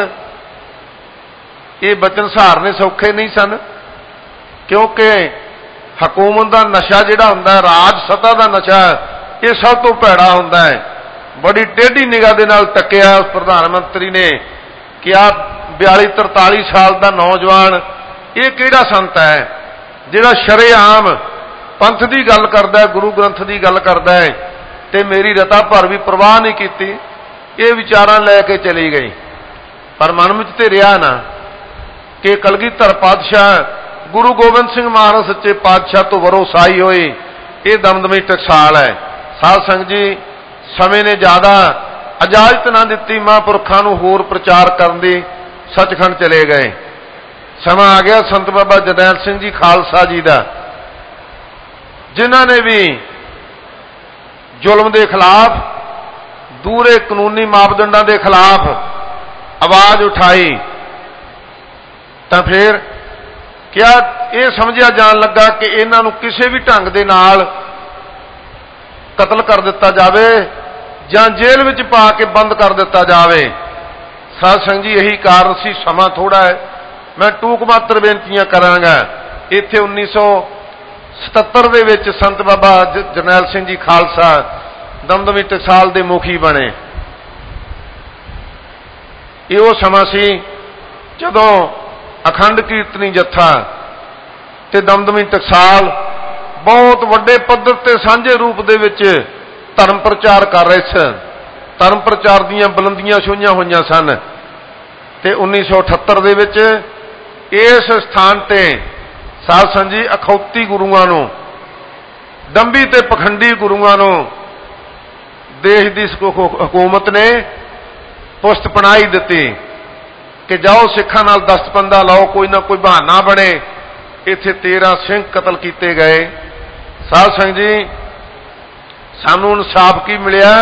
ਇਹ ਬਚਨ ਸਹਾਰਨੇ ਸੌਖੇ ਨਹੀਂ ਸਨ, ਕਿਉਂਕਿ ਹਕੂਮਤ ਦਾ ਨਸ਼ਾ ਜਿਹੜਾ ਹੁੰਦਾ, ਰਾਜ ਸੱਤਾ ਦਾ ਨਸ਼ਾ, ਇਹ ਸਭ ਤੋਂ ਭੈੜਾ ਹੁੰਦਾ ਹੈ। ਬੜੀ ਟੇਢੀ ਨਿਗਾਹ ਦੇ ਨਾਲ ਤੱਕਿਆ ਉਸ ਪ੍ਰਧਾਨ ਮੰਤਰੀ ਨੇ, ਕਿਹਾ 42-43 ਸਾਲ ਦਾ ਨੌਜਵਾਨ ਇਹ ਕਿਹੜਾ ਸੰਤ ਹੈ ਜਿਹੜਾ ਸ਼ਰੇਆਮ ਪੰਥ ਦੀ ਗੱਲ ਕਰਦਾ ਹੈ, ਗੁਰੂ ਗ੍ਰੰਥ ਦੀ ਗੱਲ ਕਰਦਾ ਹੈ, ਤੇ ਮੇਰੀ ਰਤਾ ਭਰ ਵੀ ਪਰਵਾਹ ਨਹੀਂ ਕੀਤੀ। ਇਹ ਵਿਚਾਰਾਂ ਲੈ ਕੇ ਚਲੀ ਗਈ, ਪਰ ਮਨ ਵਿੱਚ ਤੇ ਰਿਹਾ ਨਾ ਕਿ ਕਲਗੀਧਰ ਪਾਤਸ਼ਾਹ ਗੁਰੂ ਗੋਬਿੰਦ ਸਿੰਘ ਮਹਾਰਾਜ ਸੱਚੇ ਪਾਤਸ਼ਾਹ ਤੋਂ ਵਰੋਸਾਈ ਹੋਈ ਇਹ ਦਮਦਮੀ ਟਕਸਾਲ ਹੈ। ਸਾਧ ਸੰਗਤ ਜੀ, ਸਮੇਂ ਨੇ ਜ਼ਿਆਦਾ ਇਜਾਜ਼ਤ ਨਾ ਦਿੱਤੀ ਮਹਾਂਪੁਰਖਾਂ ਨੂੰ ਹੋਰ ਪ੍ਰਚਾਰ ਕਰਨ ਦੀ, ਸੱਚਖੰਡ ਚਲੇ ਗਏ। ਸਮਾਂ ਆ ਗਿਆ ਸੰਤ ਬਾਬਾ ਜਰਨੈਲ ਸਿੰਘ ਜੀ ਖਾਲਸਾ ਜੀ ਦਾ, ਜਿਨ੍ਹਾਂ ਨੇ ਵੀ ਜ਼ੁਲਮ ਦੇ ਖਿਲਾਫ, ਦੂਰੇ ਕਾਨੂੰਨੀ ਮਾਪਦੰਡਾਂ ਦੇ ਖਿਲਾਫ ਆਵਾਜ਼ ਉਠਾਈ। ਤਾਂ ਫਿਰ ਕਿਹਾ, ਇਹ ਸਮਝਿਆ ਜਾਣ ਲੱਗਾ ਕਿ ਇਹਨਾਂ ਨੂੰ ਕਿਸੇ ਵੀ ਢੰਗ ਦੇ ਨਾਲ ਕਤਲ ਕਰ ਦਿੱਤਾ ਜਾਵੇ ਜਾਂ ਜੇਲ੍ਹ ਵਿੱਚ ਪਾ ਕੇ ਬੰਦ ਕਰ ਦਿੱਤਾ ਜਾਵੇ। ਸਾਧ ਸੰਗਤ ਜੀ, ਇਹੀ ਕਾਰਨ ਸੀ। ਸਮਾਂ ਥੋੜਾ ਹੈ, ਮੈਂ ਟੂਕ ਮਾਤਰ ਬੇਨਤੀਆਂ ਕਰਾਂਗਾ। ਇੱਥੇ 1977 ਦੇ ਵਿੱਚ ਸੰਤ ਬਾਬਾ ਜਰਨੈਲ ਸਿੰਘ ਜੀ ਖਾਲਸਾ ਦਮਦਮੀ ਟਕਸਾਲ ਦੇ ਮੁਖੀ ਬਣੇ। ਇਹ ਉਹ ਸਮਾਂ ਸੀ ਜਦੋਂ ਅਖੰਡ ਕੀਰਤਨੀ ਜੱਥਾ ਤੇ ਦਮਦਮੀ ਟਕਸਾਲ ਬਹੁਤ ਵੱਡੇ ਪੱਧਰ ਤੇ ਸਾਂਝੇ ਰੂਪ ਦੇ ਵਿੱਚ ਧਰਮ ਪ੍ਰਚਾਰ ਕਰ ਰਹੇ ਸਨ। ਧਰਮ ਪ੍ਰਚਾਰ ਦੀਆਂ ਬੁਲੰਦੀਆਂ ਛੂਹੀਆਂ ਹੋਈਆਂ ਸਨ ਤੇ 1978 ਦੇ ਵਿੱਚ ਇਸ ਸਥਾਨ ਤੇ ਸਾਧ ਸੰਗਤ ਜੀ ਅਖੌਤੀ ਗੁਰੂਆਂ ਨੂੰ, ਡੰਬੀ ਤੇ ਪਖੰਡੀ ਗੁਰੂਆਂ ਨੂੰ ਦੇਸ਼ ਦੀ ਹਕੂਮਤ ਨੇ ਪੁਸਤ ਪਨਾਹੀ ਦਿੱਤੀ ਕਿ ਜਾਓ ਸਿੱਖਾਂ ਨਾਲ ਦਸਤਬੰਦਾ ਲਾਓ, ਕੋਈ ਨਾ ਕੋਈ ਬਹਾਨਾ ਬਣੇ। ਇੱਥੇ 13 ਸਿੰਘ ਕਤਲ ਕੀਤੇ ਗਏ। ਸਾਧ ਸੰਗਤ ਜੀ, ਸਾਨੂੰ ਇਨਸਾਫ ਕੀ ਮਿਲਿਆ?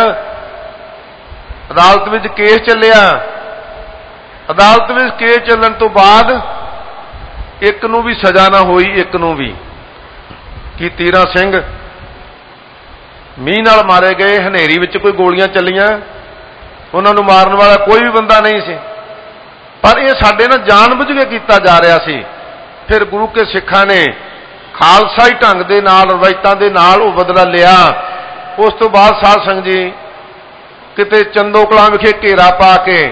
ਅਦਾਲਤ ਵਿੱਚ ਕੇਸ ਚੱਲਿਆ। ਅਦਾਲਤ ਵਿੱਚ ਕੇਸ ਚੱਲਣ ਤੋਂ ਬਾਅਦ ਇੱਕ ਨੂੰ ਵੀ ਸਜ਼ਾ ਨਾ ਹੋਈ, ਇੱਕ ਨੂੰ ਵੀ। ਕੀ 13 ਸਿੰਘ ਮੀਂਹ ਨਾਲ ਮਾਰੇ ਗਏ, ਹਨੇਰੀ ਵਿੱਚ ਕੋਈ ਗੋਲੀਆਂ ਚੱਲੀਆਂ, ਉਹਨਾਂ ਨੂੰ ਮਾਰਨ ਵਾਲਾ ਕੋਈ ਵੀ ਬੰਦਾ ਨਹੀਂ ਸੀ। ਪਰ ਇਹ ਸਾਡੇ ਨਾਲ ਜਾਣਬੁੱਝ ਕੇ ਕੀਤਾ ਜਾ ਰਿਹਾ ਸੀ। ਫਿਰ ਗੁਰੂ ਕੇ ਸਿੱਖਾਂ ਨੇ ਖਾਲਸਾਈ ਢੰਗ ਦੇ ਨਾਲ, ਰਵਾਇਤਾਂ ਦੇ ਨਾਲ ਉਹ ਬਦਲਾ ਲਿਆ। ਉਸ ਤੋਂ ਬਾਅਦ ਸਾਧ ਸੰਗਤ ਜੀ, ਕਿਤੇ ਚੰਦੋ ਕਲਾਂ ਵਿਖੇ ਘੇਰਾ ਪਾ ਕੇ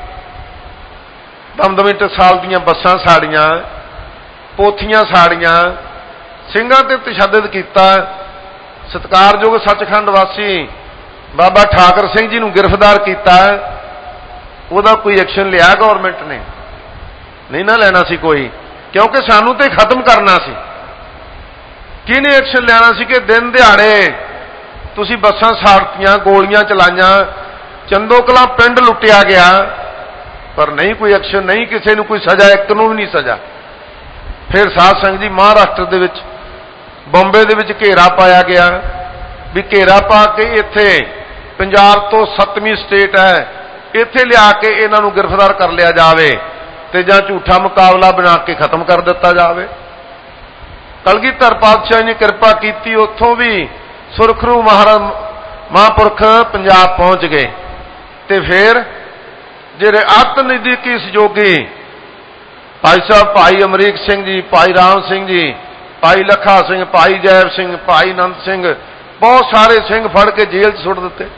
ਦਮਦਮੀ ਟਕਸਾਲ ਦੀਆਂ ਬੱਸਾਂ ਸਾੜੀਆਂ, ਪੋਥੀਆਂ ਸਾੜੀਆਂ, ਸਿੰਘਾਂ ਤੇ ਤਸ਼ੱਦਦ ਕੀਤਾ। ਸਤਿਕਾਰਯੋਗ ਸੱਚਖੰਡ ਵਾਸੀ ਬਾਬਾ ਠਾਕਰ ਸਿੰਘ ਜੀ ਨੂੰ ਗ੍ਰਿਫਤਾਰ ਕੀਤਾ। ਉਹਦਾ ਕੋਈ ਐਕਸ਼ਨ ਲਿਆ ਗਵਰਨਮੈਂਟ ਨੇ? ਨਹੀਂ ਨਾ ਲੈਣਾ ਸੀ ਕੋਈ, ਕਿਉਂਕਿ ਸਾਨੂੰ ਤੇ ਖਤਮ ਕਰਨਾ ਸੀ। ਕਿਹਨੇ ਐਕਸ਼ਨ ਲੈਣਾ ਸੀ ਕਿ ਦਿਨ ਦਿਹਾੜੇ ਤੁਸੀਂ ਬੱਸਾਂ ਸਾੜਤੀਆਂ, ਗੋਲੀਆਂ ਚਲਾਈਆਂ, ਚੰਦੋ ਕਲਾਂ ਪਿੰਡ ਲੁੱਟਿਆ ਗਿਆ, ਪਰ ਨਹੀਂ ਕੋਈ ਐਕਸ਼ਨ, ਨਹੀਂ ਕਿਸੇ ਨੂੰ ਕੋਈ ਸਜ਼ਾ, ਇੱਕ ਨੂੰ ਵੀ ਨਹੀਂ ਸਜ਼ਾ। ਫਿਰ ਸਾਧ ਸੰਗਤ ਜੀ, ਮਹਾਰਾਸ਼ਟਰ ਦੇ ਵਿੱਚ, ਬੰਬੇ ਦੇ ਵਿੱਚ ਘੇਰਾ ਪਾਇਆ ਗਿਆ ਵੀ ਘੇਰਾ ਪਾ ਕੇ ਇੱਥੇ ਪੰਜਾਬ ਤੋਂ 7ਵੀਂ ਸਟੇਟ ਹੈ, ਇੱਥੇ ਲਿਆ ਕੇ ਇਹਨਾਂ ਨੂੰ ਗ੍ਰਿਫਤਾਰ ਕਰ ਲਿਆ ਜਾਵੇ ਤੇ ਜਾਂ ਝੂਠਾ ਮੁਕਾਬਲਾ ਬਣਾ ਕੇ ਖਤਮ ਕਰ ਦਿੱਤਾ ਜਾਵੇ। ਕਲਗੀਧਰ ਪਾਤਸ਼ਾਹ ਨੇ ਕਿਰਪਾ ਕੀਤੀ, ਉੱਥੋਂ ਵੀ ਸੁਰਖਰੂ ਮਹਾਰਾਜ ਮਹਾਂਪੁਰਖ ਪੰਜਾਬ ਪਹੁੰਚ ਗਏ। ਤੇ ਫਿਰ ਜਿਹੜੇ ਅਤ ਨਜ਼ਦੀਕੀ ਸਹਿਯੋਗੀ ਭਾਈ ਸਾਹਿਬ ਭਾਈ ਅਮਰੀਕ ਸਿੰਘ ਜੀ, ਭਾਈ ਰਾਮ ਸਿੰਘ ਜੀ, ਭਾਈ ਲੱਖਾ ਸਿੰਘ, ਭਾਈ ਜੈਬ ਸਿੰਘ, ਭਾਈ ਨੰਦ ਸਿੰਘ, ਬਹੁਤ ਸਾਰੇ ਸਿੰਘ ਫੜ ਕੇ ਜੇਲ੍ਹ 'ਚ ਸੁੱਟ ਦਿੱਤੇ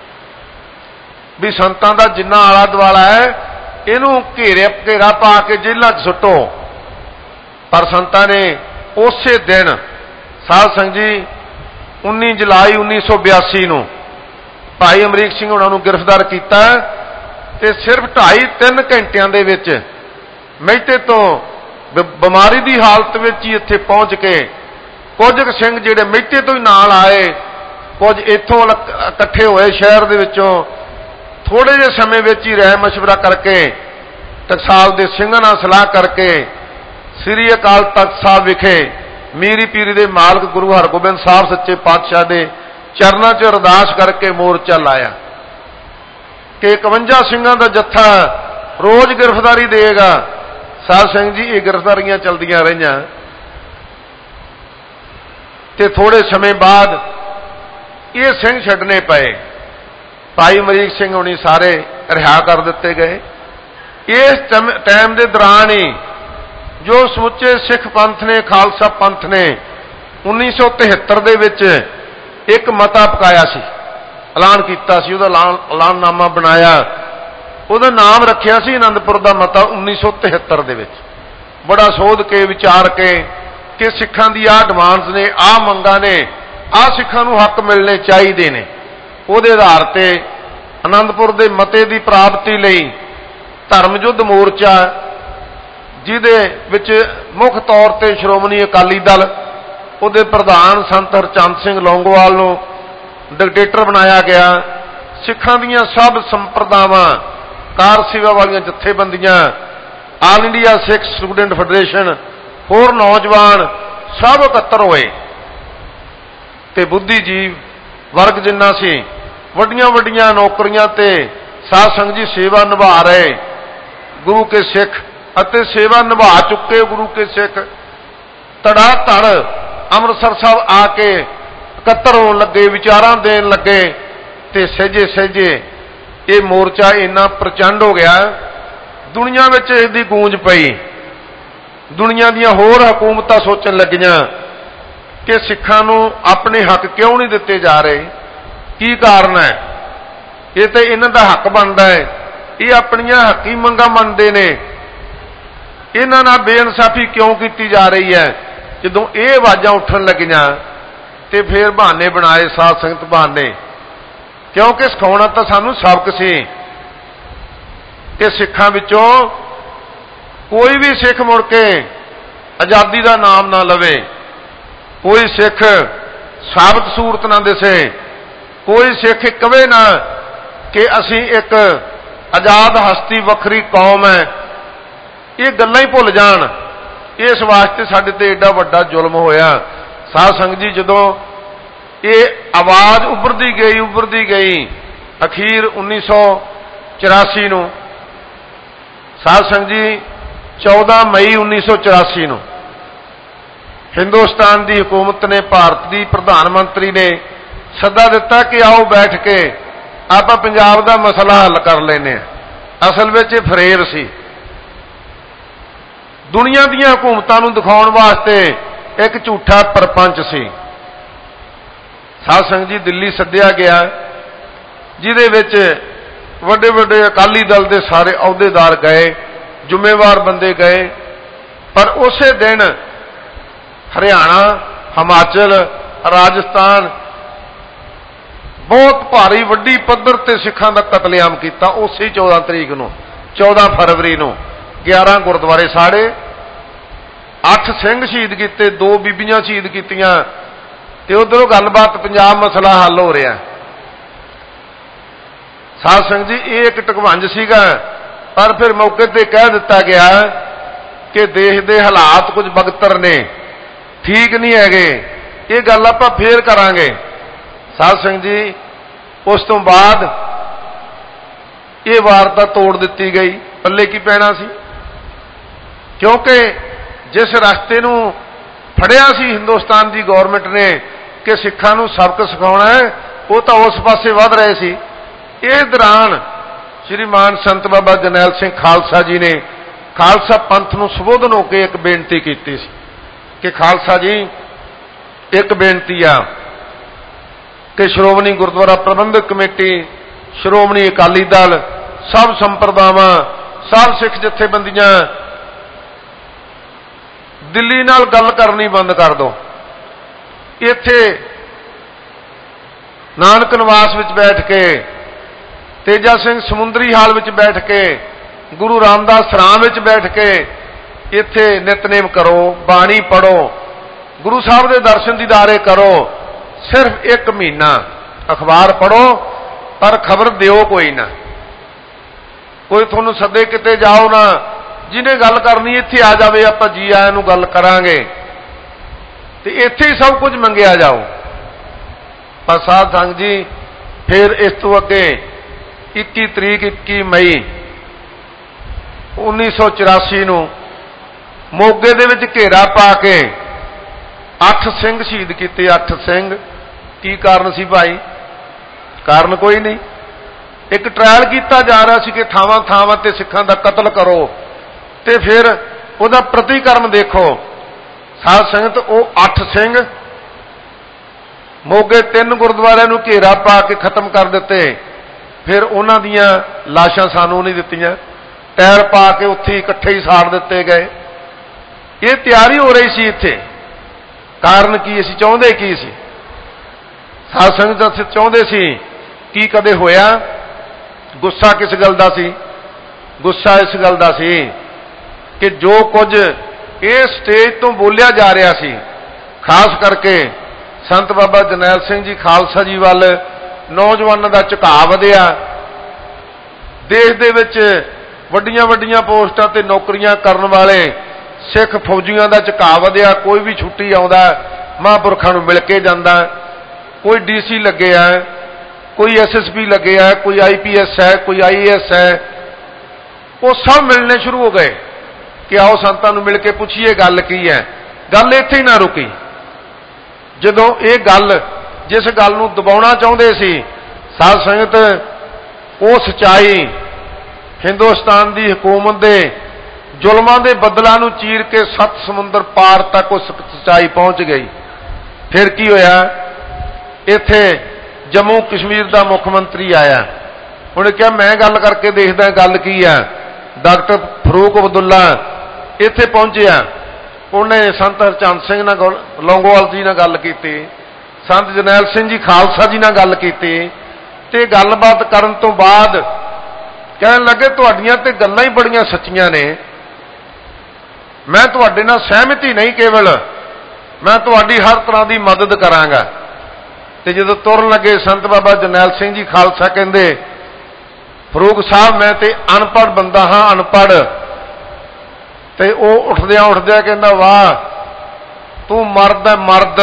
ਵੀ ਸੰਤਾਂ ਦਾ ਜਿੰਨਾ ਆਲਾ ਦੁਆਲਾ ਹੈ ਇਹਨੂੰ ਘੇਰਾ ਪਾ ਕੇ ਜੇਲ੍ਹਾਂ 'ਚ ਸੁੱਟੋ। ਪਰ ਸੰਤਾਂ ਨੇ ਉਸੇ ਦਿਨ ਸਾਧ ਸੰਗਤ ਜੀ 19 ਜੁਲਾਈ 1982 ਨੂੰ ਭਾਈ ਅਮਰੀਕ ਸਿੰਘ ਉਹਨਾਂ ਨੂੰ ਗ੍ਰਿਫਤਾਰ ਕੀਤਾ ਤੇ ਸਿਰਫ 2.5-3 ਘੰਟਿਆਂ ਦੇ ਵਿੱਚ ਮਹਿਤੇ ਤੋਂ ਬਿਮਾਰੀ ਦੀ ਹਾਲਤ ਵਿੱਚ ਹੀ ਇੱਥੇ ਪਹੁੰਚ ਕੇ ਕੁਝ ਸਿੰਘ ਜਿਹੜੇ ਮਹਿਤੇ ਤੋਂ ਹੀ ਨਾਲ ਆਏ, ਕੁਝ ਇੱਥੋਂ ਇਕੱਠੇ ਹੋਏ ਸ਼ਹਿਰ ਦੇ ਵਿੱਚੋਂ, ਥੋੜੇ ਜਿਹੇ ਸਮੇਂ ਵਿੱਚ ਹੀ ਰਾਏ ਮਸ਼ਵਰਾ ਕਰਕੇ ਟਕਸਾਲ ਦੇ ਸਿੰਘਾਂ ਨਾਲ ਸਲਾਹ ਕਰਕੇ ਸ੍ਰੀ ਅਕਾਲ ਤਖਤ ਸਾਹਿਬ ਵਿਖੇ ਮੀਰੀ ਪੀਰੀ ਦੇ ਮਾਲਕ ਗੁਰੂ ਹਰਗੋਬਿੰਦ ਸਾਹਿਬ ਸੱਚੇ ਪਾਤਸ਼ਾਹ ਦੇ ਚਰਨਾਂ 'ਚ ਅਰਦਾਸ ਕਰਕੇ ਮੋਰਚਾ ਲਾਇਆ ਕਿ 51 ਸਿੰਘਾਂ ਦਾ ਜੱਥਾ ਰੋਜ਼ ਗ੍ਰਿਫਤਾਰੀ ਦੇਗਾ। ਸਾਧ ਸਿੰਘ ਜੀ ਇਹ ਗ੍ਰਿਫਤਾਰੀਆਂ ਚਲਦੀਆਂ ਰਹੀਆਂ ਤੇ ਥੋੜੇ ਸਮੇਂ ਬਾਅਦ ਇਹ ਸਿੰਘ ਛੱਡਣੇ ਪਏ। ਭਾਈ ਅਮਰੀਕ ਸਿੰਘ ਹੋਣੀ ਸਾਰੇ ਰਿਹਾ ਕਰ ਦਿੱਤੇ ਗਏ। ਇਸ ਟਾਈਮ ਦੇ ਦੌਰਾਨ ਹੀ ਜੋ ਸਮੁੱਚੇ ਸਿੱਖ ਪੰਥ ਨੇ, ਖਾਲਸਾ ਪੰਥ ਨੇ 1973 ਦੇ ਵਿੱਚ ਇੱਕ ਮਤਾ ਪਕਾਇਆ ਸੀ, ਐਲਾਨ ਕੀਤਾ ਸੀ, ਉਹਦਾ ਐਲਾਨਨਾਮਾ ਬਣਾਇਆ, ਉਹਦਾ ਨਾਮ ਰੱਖਿਆ ਸੀ ਆਨੰਦਪੁਰ ਦਾ ਮਤਾ 1973 ਦੇ ਵਿੱਚ। ਬੜਾ ਸੋਧ ਕੇ ਵਿਚਾਰ ਕੇ ਕਿ ਸਿੱਖਾਂ ਦੀ ਆਹ ਡਿਮਾਂਡਸ ਨੇ, ਆਹ ਮੰਗਾਂ ਨੇ, ਆਹ ਸਿੱਖਾਂ ਨੂੰ ਹੱਕ ਮਿਲਣੇ ਚਾਹੀਦੇ ਨੇ। ਉਹਦੇ ਆਧਾਰ ਤੇ ਆਨੰਦਪੁਰ ਦੇ ਮਤੇ ਦੀ ਪ੍ਰਾਪਤੀ ਲਈ ਧਰਮ ਯੁੱਧ ਮੋਰਚਾ, ਜਿਹਦੇ ਵਿੱਚ ਮੁੱਖ ਤੌਰ ਤੇ ਸ਼੍ਰੋਮਣੀ ਅਕਾਲੀ ਦਲ, ਉਹਦੇ ਪ੍ਰਧਾਨ ਸੰਤ ਹਰਚੰਦ ਸਿੰਘ ਲੌਂਗੋਵਾਲ ਨੂੰ ਡਿਕਟੇਟਰ ਬਣਾਇਆ ਗਿਆ। ਸਿੱਖਾਂ ਦੀਆਂ ਸਭ ਸੰਪਰਦਾਵਾਂ, ਕਾਰ ਸੇਵਾ ਵਾਲੀਆਂ ਜਥੇਬੰਦੀਆਂ, all India Sikh student federation, ਹੋਰ ਨੌਜਵਾਨ ਸਭ ਇਕੱਤਰ ਹੋਏ ਤੇ ਬੁੱਧੀਜੀਵ ਵਰਗ ਜਿੰਨਾ ਸੀ ਵੱਡੀਆਂ ਵੱਡੀਆਂ ਨੌਕਰੀਆਂ ਤੇ ਸਾਧ ਸੰਗਤ ਜੀ ਸੇਵਾ ਨਿਭਾ ਰਹੇ ਗੁਰੂ ਕੇ ਸਿੱਖ ਅਤੇ ਸੇਵਾ ਨਿਭਾ ਚੁੱਕੇ ਗੁਰੂ ਕੇ ਸਿੱਖ ਧੜਾ ਧੜ ਅੰਮ੍ਰਿਤਸਰ ਸਾਹਿਬ ਆ ਕੇ ਇਕੱਤਰ ਹੋਣ ਲੱਗੇ, ਵਿਚਾਰਾਂ ਦੇਣ ਲੱਗੇ ਤੇ ਸਹਿਜੇ ਸਹਿਜੇ ਇਹ ਮੋਰਚਾ ਇੰਨਾ ਪ੍ਰਚੰਡ ਹੋ ਗਿਆ, ਦੁਨੀਆ ਵਿੱਚ ਇਸ ਦੀ ਗੂੰਜ ਪਈ। ਦੁਨੀਆ ਦੀਆਂ ਹੋਰ ਹਕੂਮਤਾਂ ਸੋਚਣ ਲੱਗੀਆਂ ਕਿ ਸਿੱਖਾਂ ਨੂੰ ਆਪਣੇ ਹੱਕ ਕਿਉਂ ਨਹੀਂ ਦਿੱਤੇ ਜਾ ਰਹੇ, ਕੀ ਕਾਰਨ ਹੈ? ਇਹ ਤੇ ਇਹਨਾਂ ਦਾ ਹੱਕ ਬਣਦਾ ਹੈ, ਇਹ ਆਪਣੀਆਂ ਹੱਕੀ ਮੰਗਾਂ ਮੰਨਦੇ ਨੇ, ਇਹਨਾਂ ਨਾਲ ਬੇਇਨਸਾਫੀ ਕਿਉਂ ਕੀਤੀ ਜਾ ਰਹੀ ਹੈ? ਜਦੋਂ ਇਹ ਆਵਾਜ਼ਾਂ ਉੱਠਣ ਲੱਗੀਆਂ ਤੇ ਫਿਰ ਬਹਾਨੇ ਬਣਾਏ ਸਾਧ ਸੰਗਤ, ਬਹਾਨੇ, ਕਿਉਂਕਿ ਸਿਖਾਉਣਾ ਤਾਂ ਸਾਨੂੰ ਸਬਕ ਸੀ ਕਿ ਸਿੱਖਾਂ ਵਿੱਚੋਂ ਕੋਈ ਵੀ ਸਿੱਖ ਮੁੜ ਕੇ ਆਜ਼ਾਦੀ ਦਾ ਨਾਮ ਨਾ ਲਵੇ, ਕੋਈ ਸਿੱਖ ਸਾਬਤ ਸੂਰਤ ਨਾ ਦਿਸੇ, ਕੋਈ ਸਿੱਖ ਕਵੇ ਨਾ ਕਿ ਅਸੀਂ ਇੱਕ ਆਜ਼ਾਦ ਹਸਤੀ ਵੱਖਰੀ ਕੌਮ ਹੈ। ਇਹ ਗੱਲਾਂ ਹੀ ਭੁੱਲ ਜਾਣ। ਇਸ ਵਾਸਤੇ ਸਾਡੇ ਤੇ ਏਡਾ ਵੱਡਾ ਜ਼ੁਲਮ ਹੋਇਆ। ਸਾਧ ਸੰਗਤ ਜੀ ਜਦੋਂ ਇਹ ਆਵਾਜ਼ ਉੱਭਰਦੀ ਗਈ ਅਖੀਰ 1984 ਨੂੰ, ਸਾਧ ਸੰਗਤ ਜੀ 14 ਮਈ 1984 ਨੂੰ ਹਿੰਦੁਸਤਾਨ ਦੀ ਹਕੂਮਤ ਨੇ, ਭਾਰਤ ਦੀ ਪ੍ਰਧਾਨ ਮੰਤਰੀ ਨੇ ਸੱਦਾ ਦਿੱਤਾ ਕਿ ਆਓ ਬੈਠ ਕੇ ਆਪਾਂ ਪੰਜਾਬ ਦਾ ਮਸਲਾ ਹੱਲ ਕਰ ਲੈਨੇ ਆ। ਅਸਲ ਵਿੱਚ ਇਹ ਫਰੇਬ ਸੀ, ਦੁਨੀਆ ਦੀਆਂ ਹਕੂਮਤਾਂ ਨੂੰ ਦਿਖਾਉਣ ਵਾਸਤੇ ਇੱਕ ਝੂਠਾ ਪਰਪੰਚ ਸੀ। ਸਾਧ ਸੰਗਤ ਜੀ ਦਿੱਲੀ ਸੱਦਿਆ ਗਿਆ, ਜਿਹਦੇ ਵਿੱਚ ਵੱਡੇ ਵੱਡੇ ਅਕਾਲੀ ਦਲ ਦੇ ਸਾਰੇ ਅਹੁਦੇਦਾਰ ਗਏ, ਜ਼ਿੰਮੇਵਾਰ ਬੰਦੇ ਗਏ, ਪਰ ਉਸੇ ਦਿਨ ਹਰਿਆਣਾ, ਹਿਮਾਚਲ, ਰਾਜਸਥਾਨ ਬਹੁਤ ਭਾਰੀ ਵੱਡੀ ਪੱਧਰ ਤੇ ਸਿੱਖਾਂ ਦਾ ਕਤਲੇਆਮ ਕੀਤਾ। ਉਸੇ 14 ਤਰੀਕ ਨੂੰ, 14 ਫਰਵਰੀ ਨੂੰ 11 ਗੁਰਦੁਆਰੇ ਸਾੜੇ, 8 ਸਿੰਘ ਸ਼ਹੀਦ ਕੀਤੇ, 2 ਬੀਬੀਆਂ ਸ਼ਹੀਦ ਕੀਤੀਆਂ ਤੇ ਉਧਰੋਂ ਗੱਲਬਾਤ ਪੰਜਾਬ ਮਸਲਾ ਹੱਲ ਹੋ ਰਿਹਾ। ਸਾਧ ਸੰਗਤ ਜੀ ਇਹ ਇੱਕ ਟਕਵੰਜ ਸੀਗਾ, ਪਰ ਫਿਰ ਮੌਕੇ ਤੇ ਕਹਿ ਦਿੱਤਾ ਗਿਆ ਕਿ ਦੇਸ਼ ਦੇ ਹਾਲਾਤ ਕੁਝ ਬਦਤਰ ਨੇ, ਠੀਕ ਨਹੀਂ ਹੈਗੇ, ਇਹ ਗੱਲ ਆਪਾਂ ਫੇਰ ਕਰਾਂਗੇ। ਸਾਧ ਸੰਗਤ ਜੀ ਉਸ ਤੋਂ ਬਾਅਦ ਇਹ ਵਾਰਤਾ ਤੋੜ ਦਿੱਤੀ ਗਈ। ਪੱਲੇ ਕੀ ਪੈਣਾ ਸੀ? ਕਿਉਂਕਿ ਜਿਸ ਰਸਤੇ ਨੂੰ ਫੜਿਆ ਸੀ ਹਿੰਦੁਸਤਾਨ ਦੀ ਗੌਰਮੈਂਟ ਨੇ ਕਿ ਸਿੱਖਾਂ ਨੂੰ ਸਬਕ ਸਿਖਾਉਣਾ ਹੈ, ਉਹ ਤਾਂ ਉਸ ਪਾਸੇ ਵਧ ਰਹੇ ਸੀ। ਇਸ ਦੌਰਾਨ ਸ਼੍ਰੀਮਾਨ ਸੰਤ ਬਾਬਾ ਜਰਨੈਲ ਸਿੰਘ ਖਾਲਸਾ ਜੀ ਨੇ ਖਾਲਸਾ ਪੰਥ ਨੂੰ ਸੰਬੋਧਨ ਹੋ ਕੇ ਇੱਕ ਬੇਨਤੀ ਕੀਤੀ ਸੀ ਕਿ ਖਾਲਸਾ ਜੀ ਇੱਕ ਬੇਨਤੀ ਆ ਕਿ ਸ਼੍ਰੋਮਣੀ ਗੁਰਦੁਆਰਾ ਪ੍ਰਬੰਧਕ ਕਮੇਟੀ, ਸ਼੍ਰੋਮਣੀ ਅਕਾਲੀ ਦਲ, ਸਭ ਸੰਪਰਦਾਵਾਂ, ਸਭ ਸਿੱਖ ਜਥੇਬੰਦੀਆਂ ਦਿੱਲੀ ਨਾਲ ਗੱਲ ਕਰਨੀ ਬੰਦ ਕਰ ਦਿਓ। ਇੱਥੇ ਨਾਨਕ ਨਿਵਾਸ ਵਿੱਚ ਬੈਠ ਕੇ, ਤੇਜਾ ਸਿੰਘ ਸਮੁੰਦਰੀ ਹਾਲ ਵਿੱਚ ਬੈਠ ਕੇ, ਗੁਰੂ ਰਾਮਦਾਸ ਸਰਾਂ ਵਿੱਚ ਬੈਠ ਕੇ ਇੱਥੇ ਨਿਤਨੇਮ ਕਰੋ, ਬਾਣੀ ਪੜ੍ਹੋ, ਗੁਰੂ ਸਾਹਿਬ ਦੇ ਦਰਸ਼ਨ ਦੀਦਾਰੇ ਕਰੋ। ਸਿਰਫ 1 ਮਹੀਨਾ ਅਖਬਾਰ ਪੜ੍ਹੋ ਪਰ ਖਬਰ ਦਿਓ ਕੋਈ ਨਾ, ਕੋਈ ਤੁਹਾਨੂੰ ਸੱਦੇ ਕਿਤੇ ਜਾਓ ਨਾ, ਜਿਹਨੇ ਗੱਲ ਕਰਨੀ ਇੱਥੇ ਆ ਜਾਵੇ, ਆਪਾਂ ਜੀ ਆਇਆਂ ਨੂੰ ਗੱਲ ਕਰਾਂਗੇ ਤੇ ਇੱਥੇ ਹੀ ਸਭ ਕੁਝ ਮੰਗਿਆ ਜਾਓ। ਪਰ ਸਾਧ ਸੰਗਤ ਜੀ ਫਿਰ ਇਸ ਤੋਂ ਅੱਗੇ 21 ਤਰੀਕ 21 ਮਈ 1984 ਨੂੰ ਮੋਗੇ ਦੇ ਵਿੱਚ ਘੇਰਾ ਪਾ ਕੇ 8 ਸਿੰਘ ਸ਼ਹੀਦ ਕੀਤੇ। 8 ਸਿੰਘ। ਕੀ ਕਾਰਨ ਸੀ ਭਾਈ? ਕਾਰਨ ਕੋਈ ਨਹੀਂ। ਇੱਕ ਟ੍ਰਾਇਲ ਕੀਤਾ ਜਾ ਰਿਹਾ ਸੀ ਕਿ ਥਾਵਾਂ ਥਾਵਾਂ ਤੇ ਸਿੱਖਾਂ ਦਾ ਕਤਲ ਕਰੋ ਤੇ ਫਿਰ ਉਹਦਾ ਪ੍ਰਤੀਕਰਮ ਦੇਖੋ। ਸਾਧ ਸੰਗਤ ਉਹ 8 ਸਿੰਘ ਮੋਗੇ 3 ਗੁਰਦੁਆਰਿਆਂ ਨੂੰ ਘੇਰਾ ਪਾ ਕੇ ਖਤਮ ਕਰ ਦਿੱਤੇ। ਫਿਰ ਉਹਨਾਂ ਦੀਆਂ ਲਾਸ਼ਾਂ ਸਾਨੂੰ ਨਹੀਂ ਦਿੱਤੀਆਂ, ਟਾਇਰ ਪਾ ਕੇ ਉੱਥੇ ਇਕੱਠੇ ਹੀ ਸਾੜ ਦਿੱਤੇ ਗਏ। ਇਹ ਤਿਆਰੀ ਹੋ ਰਹੀ ਸੀ ਇੱਥੇ। ਕਾਰਨ ਕੀ? ਅਸੀਂ ਚਾਹੁੰਦੇ ਕੀ ਸੀ? ਸਾਧ ਸੰਗਤ ਅਸੀਂ ਚਾਹੁੰਦੇ ਸੀ ਕੀ ਕਦੇ ਹੋਇਆ? ਗੁੱਸਾ ਕਿਸ ਗੱਲ ਦਾ ਸੀ? ਗੁੱਸਾ ਇਸ ਗੱਲ ਦਾ ਸੀ ਕਿ ਜੋ ਕੁਝ ਇਹ ਸਟੇਜ ਤੋਂ ਬੋਲਿਆ ਜਾ ਰਿਹਾ ਸੀ, ਖਾਸ ਕਰਕੇ ਸੰਤ ਬਾਬਾ ਜਰਨੈਲ ਸਿੰਘ ਜੀ ਖਾਲਸਾ ਜੀ ਵੱਲ ਨੌਜਵਾਨਾਂ ਦਾ ਝੁਕਾਅ ਵਧਿਆ। ਦੇਸ਼ ਦੇ ਵਿੱਚ ਵੱਡੀਆਂ ਵੱਡੀਆਂ ਪੋਸਟਾਂ ਤੇ ਨੌਕਰੀਆਂ ਕਰਨ ਵਾਲੇ ਸਿੱਖ ਫੌਜੀਆਂ ਦਾ ਝੁਕਾਅ ਵਧਿਆ। ਕੋਈ ਵੀ ਛੁੱਟੀ ਆਉਂਦਾ ਮਹਾਂਪੁਰਖਾਂ ਨੂੰ ਮਿਲ ਕੇ ਜਾਂਦਾ। ਕੋਈ ਡੀਸੀ ਲੱਗਿਆ, ਕੋਈ ਐਸਐਸਪੀ ਲੱਗਿਆ, ਕੋਈ ਆਈਪੀਐਸ ਹੈ, ਕੋਈ ਆਈਏਐਸ ਹੈ। ਉਹ ਸਭ ਮਿਲਣੇ ਸ਼ੁਰੂ ਹੋ ਗਏ ਕਿ ਆਓ ਸੰਤਾਂ ਨੂੰ ਮਿਲ ਕੇ ਪੁੱਛੀਏ ਗੱਲ ਕੀ ਹੈ। ਗੱਲ ਇੱਥੇ ਹੀ ਨਾ ਰੁਕੀ। ਜਦੋਂ ਇਹ ਗੱਲ, ਜਿਸ ਗੱਲ ਨੂੰ ਦਬਾਉਣਾ ਚਾਹੁੰਦੇ ਸੀ ਸਾਧ ਸੰਗਤ, ਉਹ ਸੱਚਾਈ ਹਿੰਦੁਸਤਾਨ ਦੀ ਹਕੂਮਤ ਦੇ ਜ਼ੁਲਮਾਂ ਦੇ ਬੱਦਲਾਂ ਨੂੰ ਚੀਰ ਕੇ 7 ਸਮੁੰਦਰ ਪਾਰ ਤੱਕ ਉਸ ਸੱਚਾਈ ਪਹੁੰਚ ਗਈ। ਫਿਰ ਕੀ ਹੋਇਆ? ਇੱਥੇ ਜੰਮੂ ਕਸ਼ਮੀਰ ਦਾ ਮੁੱਖ ਮੰਤਰੀ ਆਇਆ। ਉਹਨੇ ਕਿਹਾ ਮੈਂ ਗੱਲ ਕਰਕੇ ਦੇਖਦਾ ਗੱਲ ਕੀ ਹੈ। ਡਾਕਟਰ ਫਰੂਕ ਅਬਦੁੱਲਾ ਇੱਥੇ ਪਹੁੰਚਿਆ। ਉਹਨੇ ਸੰਤ ਹਰਚੰਦ ਸਿੰਘ ਨਾਲ, ਲੌਂਗੋਵਾਲ ਜੀ ਨਾਲ ਗੱਲ ਕੀਤੀ, ਸੰਤ ਜਰਨੈਲ ਸਿੰਘ ਜੀ ਖਾਲਸਾ ਜੀ ਨਾਲ ਗੱਲ ਕੀਤੀ ਤੇ ਗੱਲਬਾਤ ਕਰਨ ਤੋਂ ਬਾਅਦ ਕਹਿਣ ਲੱਗੇ ਤੁਹਾਡੀਆਂ ਤੇ ਗੱਲਾਂ ਹੀ ਬੜੀਆਂ ਸੱਚੀਆਂ ਨੇ, ਮੈਂ ਤੁਹਾਡੇ ਨਾਲ ਸਹਿਮਤੀ ਨਹੀਂ, ਕੇਵਲ ਮੈਂ ਤੁਹਾਡੀ ਹਰ ਤਰ੍ਹਾਂ ਦੀ ਮਦਦ ਕਰਾਂਗਾ। ਤੇ ਜਦੋਂ ਤੁਰਨ ਲੱਗੇ ਸੰਤ ਬਾਬਾ ਜਰਨੈਲ ਸਿੰਘ ਜੀ ਖਾਲਸਾ ਕਹਿੰਦੇ ਫਰੂਕ ਸਾਹਿਬ ਮੈਂ ਤੇ ਅਨਪੜ੍ਹ ਬੰਦਾ ਹਾਂ, ਅਨਪੜ੍ਹ। ਤੇ ਉਹ ਉੱਠਦਿਆਂ ਕਹਿੰਦਾ ਵਾਹ ਤੂੰ ਮਰਦ ਹੈ, ਮਰਦ,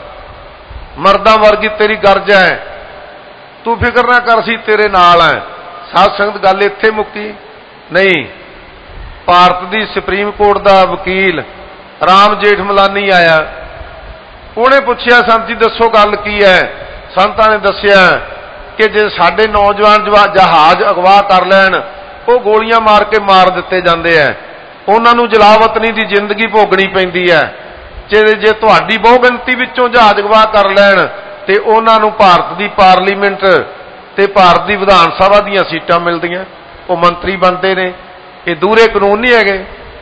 ਮਰਦਾਂ ਵਰਗੀ ਤੇਰੀ ਗਰਜ ਹੈ, ਤੂੰ ਫਿਕਰ ਨਾ ਕਰ ਸੀ ਤੇਰੇ ਨਾਲ ਹੈ। ਸਾਧ ਸੰਗਤ ਗੱਲ ਇੱਥੇ ਮੁੱਕੀ ਨਹੀਂ। ਭਾਰਤ ਦੀ ਸੁਪਰੀਮ ਕੋਰਟ ਦਾ ਵਕੀਲ ਰਾਮ ਜੇਠ ਮਲਾਨੀ ਆਇਆ। ਉਹਨੇ ਪੁੱਛਿਆ ਸੰਤ ਜੀ ਦੱਸੋ ਗੱਲ ਕੀ ਹੈ। ਸੰਤਾਂ ਨੇ ਦੱਸਿਆ ਕਿ ਜੇ ਸਾਡੇ ਨੌਜਵਾਨ ਜਹਾਜ਼ ਅਗਵਾ ਕਰ ਲੈਣ, ਉਹ ਗੋਲੀਆਂ ਮਾਰ ਕੇ ਮਾਰ ਦਿੱਤੇ ਜਾਂਦੇ ਆ, ਉਹਨਾਂ ਨੂੰ ਜਲਾਵਤਨੀ ਦੀ ਜ਼ਿੰਦਗੀ ਭੋਗਣੀ ਪੈਂਦੀ ਹੈ। ਜੇ ਤੁਹਾਡੀ ਬਹੁ ਗਿਣਤੀ ਵਿੱਚੋਂ ਜਹਾਜ਼ ਅਗਵਾ ਕਰ ਲੈਣ ਤੇ ਉਹਨਾਂ ਨੂੰ ਭਾਰਤ ਦੀ ਪਾਰਲੀਮੈਂਟ ਤੇ ਭਾਰਤ ਦੀ ਵਿਧਾਨ ਸਭਾ ਦੀਆਂ ਸੀਟਾਂ ਮਿਲਦੀਆਂ, ਉਹ ਮੰਤਰੀ ਬਣਦੇ ਨੇ। ਇਹ ਦੂਰੇ ਕਾਨੂੰਨ ਨਹੀਂ ਹੈਗੇ।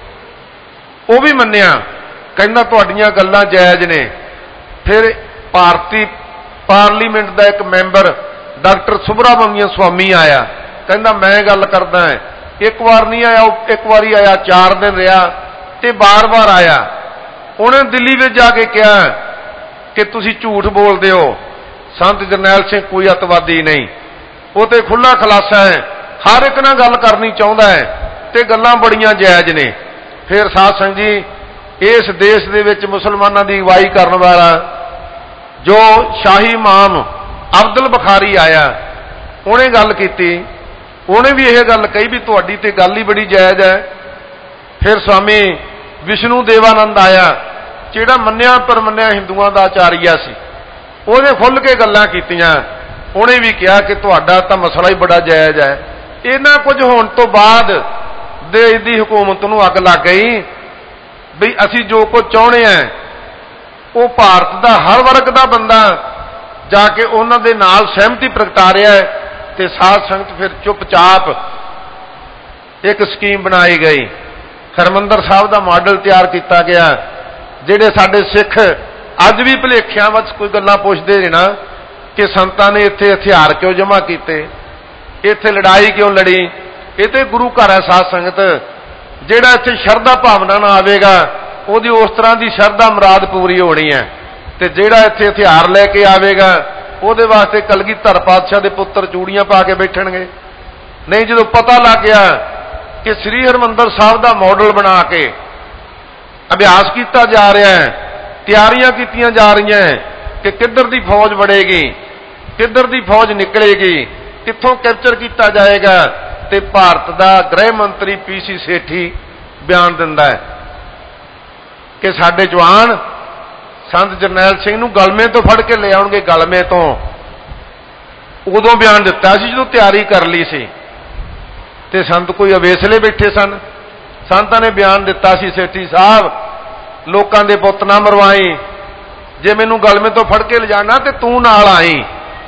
ਉਹ ਵੀ ਮੰਨਿਆ, ਕਹਿੰਦਾ ਤੁਹਾਡੀਆਂ ਗੱਲਾਂ ਜਾਇਜ਼ ਨੇ। ਫਿਰ ਭਾਰਤੀ ਪਾਰਲੀਮੈਂਟ ਦਾ ਇੱਕ ਮੈਂਬਰ ਡਾਕਟਰ ਸੁਬਰਾਮਨੀਅਮ ਸਵਾਮੀ ਆਇਆ, ਕਹਿੰਦਾ ਮੈਂ ਗੱਲ ਕਰਦਾ। ਇੱਕ ਵਾਰ ਨਹੀਂ ਆਇਆ, ਇੱਕ ਵਾਰੀ ਆਇਆ, 4 ਦਿਨ ਰਿਹਾ ਤੇ ਬਾਰ-ਬਾਰ ਆਇਆ। ਉਹਨੇ ਦਿੱਲੀ ਵਿੱਚ ਜਾ ਕੇ ਕਿਹਾ ਕਿ ਤੁਸੀਂ ਝੂਠ ਬੋਲਦੇ ਹੋ, ਸੰਤ ਜਰਨੈਲ ਸਿੰਘ ਕੋਈ ਅੱਤਵਾਦੀ ਨਹੀਂ, ਉਹ ਤੇ ਖੁੱਲਾ ਖੁਲਾਸਾ ਹੈ, ਹਰ ਇੱਕ ਨਾਲ ਗੱਲ ਕਰਨੀ ਚਾਹੁੰਦਾ ਹੈ ਤੇ ਗੱਲਾਂ ਬੜੀਆਂ ਜਾਇਜ਼ ਨੇ। ਫਿਰ ਸਾਧ ਸੰਗਤ ਜੀ ਇਸ ਦੇਸ਼ ਦੇ ਵਿੱਚ ਮੁਸਲਮਾਨਾਂ ਦੀ ਅਗਵਾਈ ਕਰਨ ਵਾਲਾ ਜੋ ਸ਼ਾਹੀ ਇਮਾਮ ਅਬਦੁਲ ਬਖਾਰੀ ਆਇਆ, ਉਹਨੇ ਗੱਲ ਕੀਤੀ। ਉਹਨੇ ਵੀ ਇਹ ਗੱਲ ਕਹੀ ਵੀ ਤੁਹਾਡੀ ਤੇ ਗੱਲ ਹੀ ਬੜੀ ਜਾਇਜ਼ ਹੈ। ਫਿਰ ਸਵਾਮੀ ਵਿਸ਼ਨੂੰ ਦੇਵਾਨੰਦ ਆਇਆ, ਜਿਹੜਾ ਮੰਨਿਆ ਪਰਮੰਨਿਆ ਹਿੰਦੂਆਂ ਦਾ ਆਚਾਰੀਆ ਸੀ। ਉਹਨੇ ਖੁੱਲ੍ਹ ਕੇ ਗੱਲਾਂ ਕੀਤੀਆਂ। ਉਹਨੇ ਵੀ ਕਿਹਾ ਕਿ ਤੁਹਾਡਾ ਤਾਂ ਮਸਲਾ ਹੀ ਬੜਾ ਜਾਇਜ਼ ਹੈ। ਇਹਨਾਂ ਕੁਝ ਹੋਣ ਤੋਂ ਬਾਅਦ ਦੇਸ਼ ਦੀ ਹਕੂਮਤ ਨੂੰ ਅੱਗ ਲੱਗ ਗਈ ਵੀ ਅਸੀਂ ਜੋ ਕੁਝ ਚਾਹੁੰਦੇ ਆ ਉਹ ਭਾਰਤ ਦਾ ਹਰ ਵਰਗ ਦਾ ਬੰਦਾ ਜਾ ਕੇ ਉਹਨਾਂ ਦੇ ਨਾਲ ਸਹਿਮਤੀ ਪ੍ਰਗਟਾ ਰਿਹਾ ਹੈ, ਤੇ ਸਾਧ ਸੰਗਤ ਫਿਰ ਚੁੱਪਚਾਪ ਇੱਕ ਸਕੀਮ ਬਣਾਈ ਗਈ। ਹਰਿਮੰਦਰ ਸਾਹਿਬ ਦਾ ਮਾਡਲ ਤਿਆਰ ਕੀਤਾ ਗਿਆ। ਜਿਹੜੇ ਸਾਡੇ ਸਿੱਖ ਅੱਜ ਵੀ ਭੁਲੇਖਿਆਂ ਵਿੱਚ ਕੋਈ ਗੱਲਾਂ ਪੁੱਛਦੇ ਨੇ ਨਾ ਕਿ ਸੰਤਾਂ ਨੇ ਇੱਥੇ ਹਥਿਆਰ ਕਿਉਂ ਜਮ੍ਹਾਂ ਕੀਤੇ, ਇੱਥੇ ਲੜਾਈ ਕਿਉਂ ਲੜੀ, ਇਹ ਤੇ ਗੁਰੂ ਘਰ ਹੈ ਸਾਧ ਸੰਗਤ। ਜਿਹੜਾ ਇੱਥੇ ਸ਼ਰਧਾ ਭਾਵਨਾ ਨਾਲ ਆਵੇਗਾ ਉਹਦੀ ਉਸ ਤਰ੍ਹਾਂ ਦੀ ਸ਼ਰਧਾ ਮੁਰਾਦ ਪੂਰੀ ਹੋਣੀ ਹੈ, ਤੇ ਜਿਹੜਾ ਇੱਥੇ ਹਥਿਆਰ ਲੈ ਕੇ ਆਵੇਗਾ ਉਹਦੇ ਵਾਸਤੇ ਕਲਗੀਧਰ ਪਾਤਸ਼ਾਹ ਦੇ ਪੁੱਤਰ ਚੂੜੀਆਂ ਪਾ ਕੇ ਬੈਠਣਗੇ। ਨਹੀਂ, ਜਦੋਂ ਪਤਾ ਲੱਗ ਗਿਆ ਕਿ ਸ੍ਰੀ ਹਰਿਮੰਦਰ ਸਾਹਿਬ ਦਾ ਮਾਡਲ ਬਣਾ ਕੇ ਅਭਿਆਸ ਕੀਤਾ ਜਾ ਰਿਹਾ ਹੈ, ਤਿਆਰੀਆਂ ਕੀਤੀਆਂ ਜਾ ਰਹੀਆਂ ਕਿ ਕਿੱਧਰ ਦੀ ਫੌਜ ਵੜੇਗੀ, ਕਿੱਧਰ ਦੀ ਫੌਜ ਨਿਕਲੇਗੀ, ਕਿੱਥੋਂ ਕੈਪਚਰ ਕੀਤਾ ਜਾਏਗਾ, ਤੇ ਭਾਰਤ ਦਾ ਗ੍ਰਹਿ ਮੰਤਰੀ ਪੀਸੀ ਸੇਠੀ ਬਿਆਨ ਦਿੰਦਾ ਹੈ ਕਿ ਸਾਡੇ ਜਵਾਨ ਸੰਤ ਜਰਨੈਲ ਸਿੰਘ ਨੂੰ ਗਲਮੇ ਤੋਂ ਫੜ ਕੇ ਲੈ ਆਉਣਗੇ। ਗਲਮੇ ਤੋਂ ਉਦੋਂ ਬਿਆਨ ਦਿੱਤਾ ਸੀ ਜਦੋਂ ਤਿਆਰੀ ਕਰ ਲਈ ਸੀ, ਤੇ ਸੰਤ ਕੋਈ ਅਵੇਸਲੇ ਬੈਠੇ ਸਨ। ਸੰਤਾਂ ਨੇ ਬਿਆਨ ਦਿੱਤਾ ਸੀ, ਸੇਠੀ ਸਾਹਿਬ ਲੋਕਾਂ ਦੇ ਪੁੱਤ ਨਾ ਮਰਵਾਈ, ਜੇ ਮੈਨੂੰ ਗਲਮੇ ਤੋਂ ਫੜ ਕੇ ਲਿਜਾਣਾ ਤੇ ਤੂੰ ਨਾਲ ਆਈ,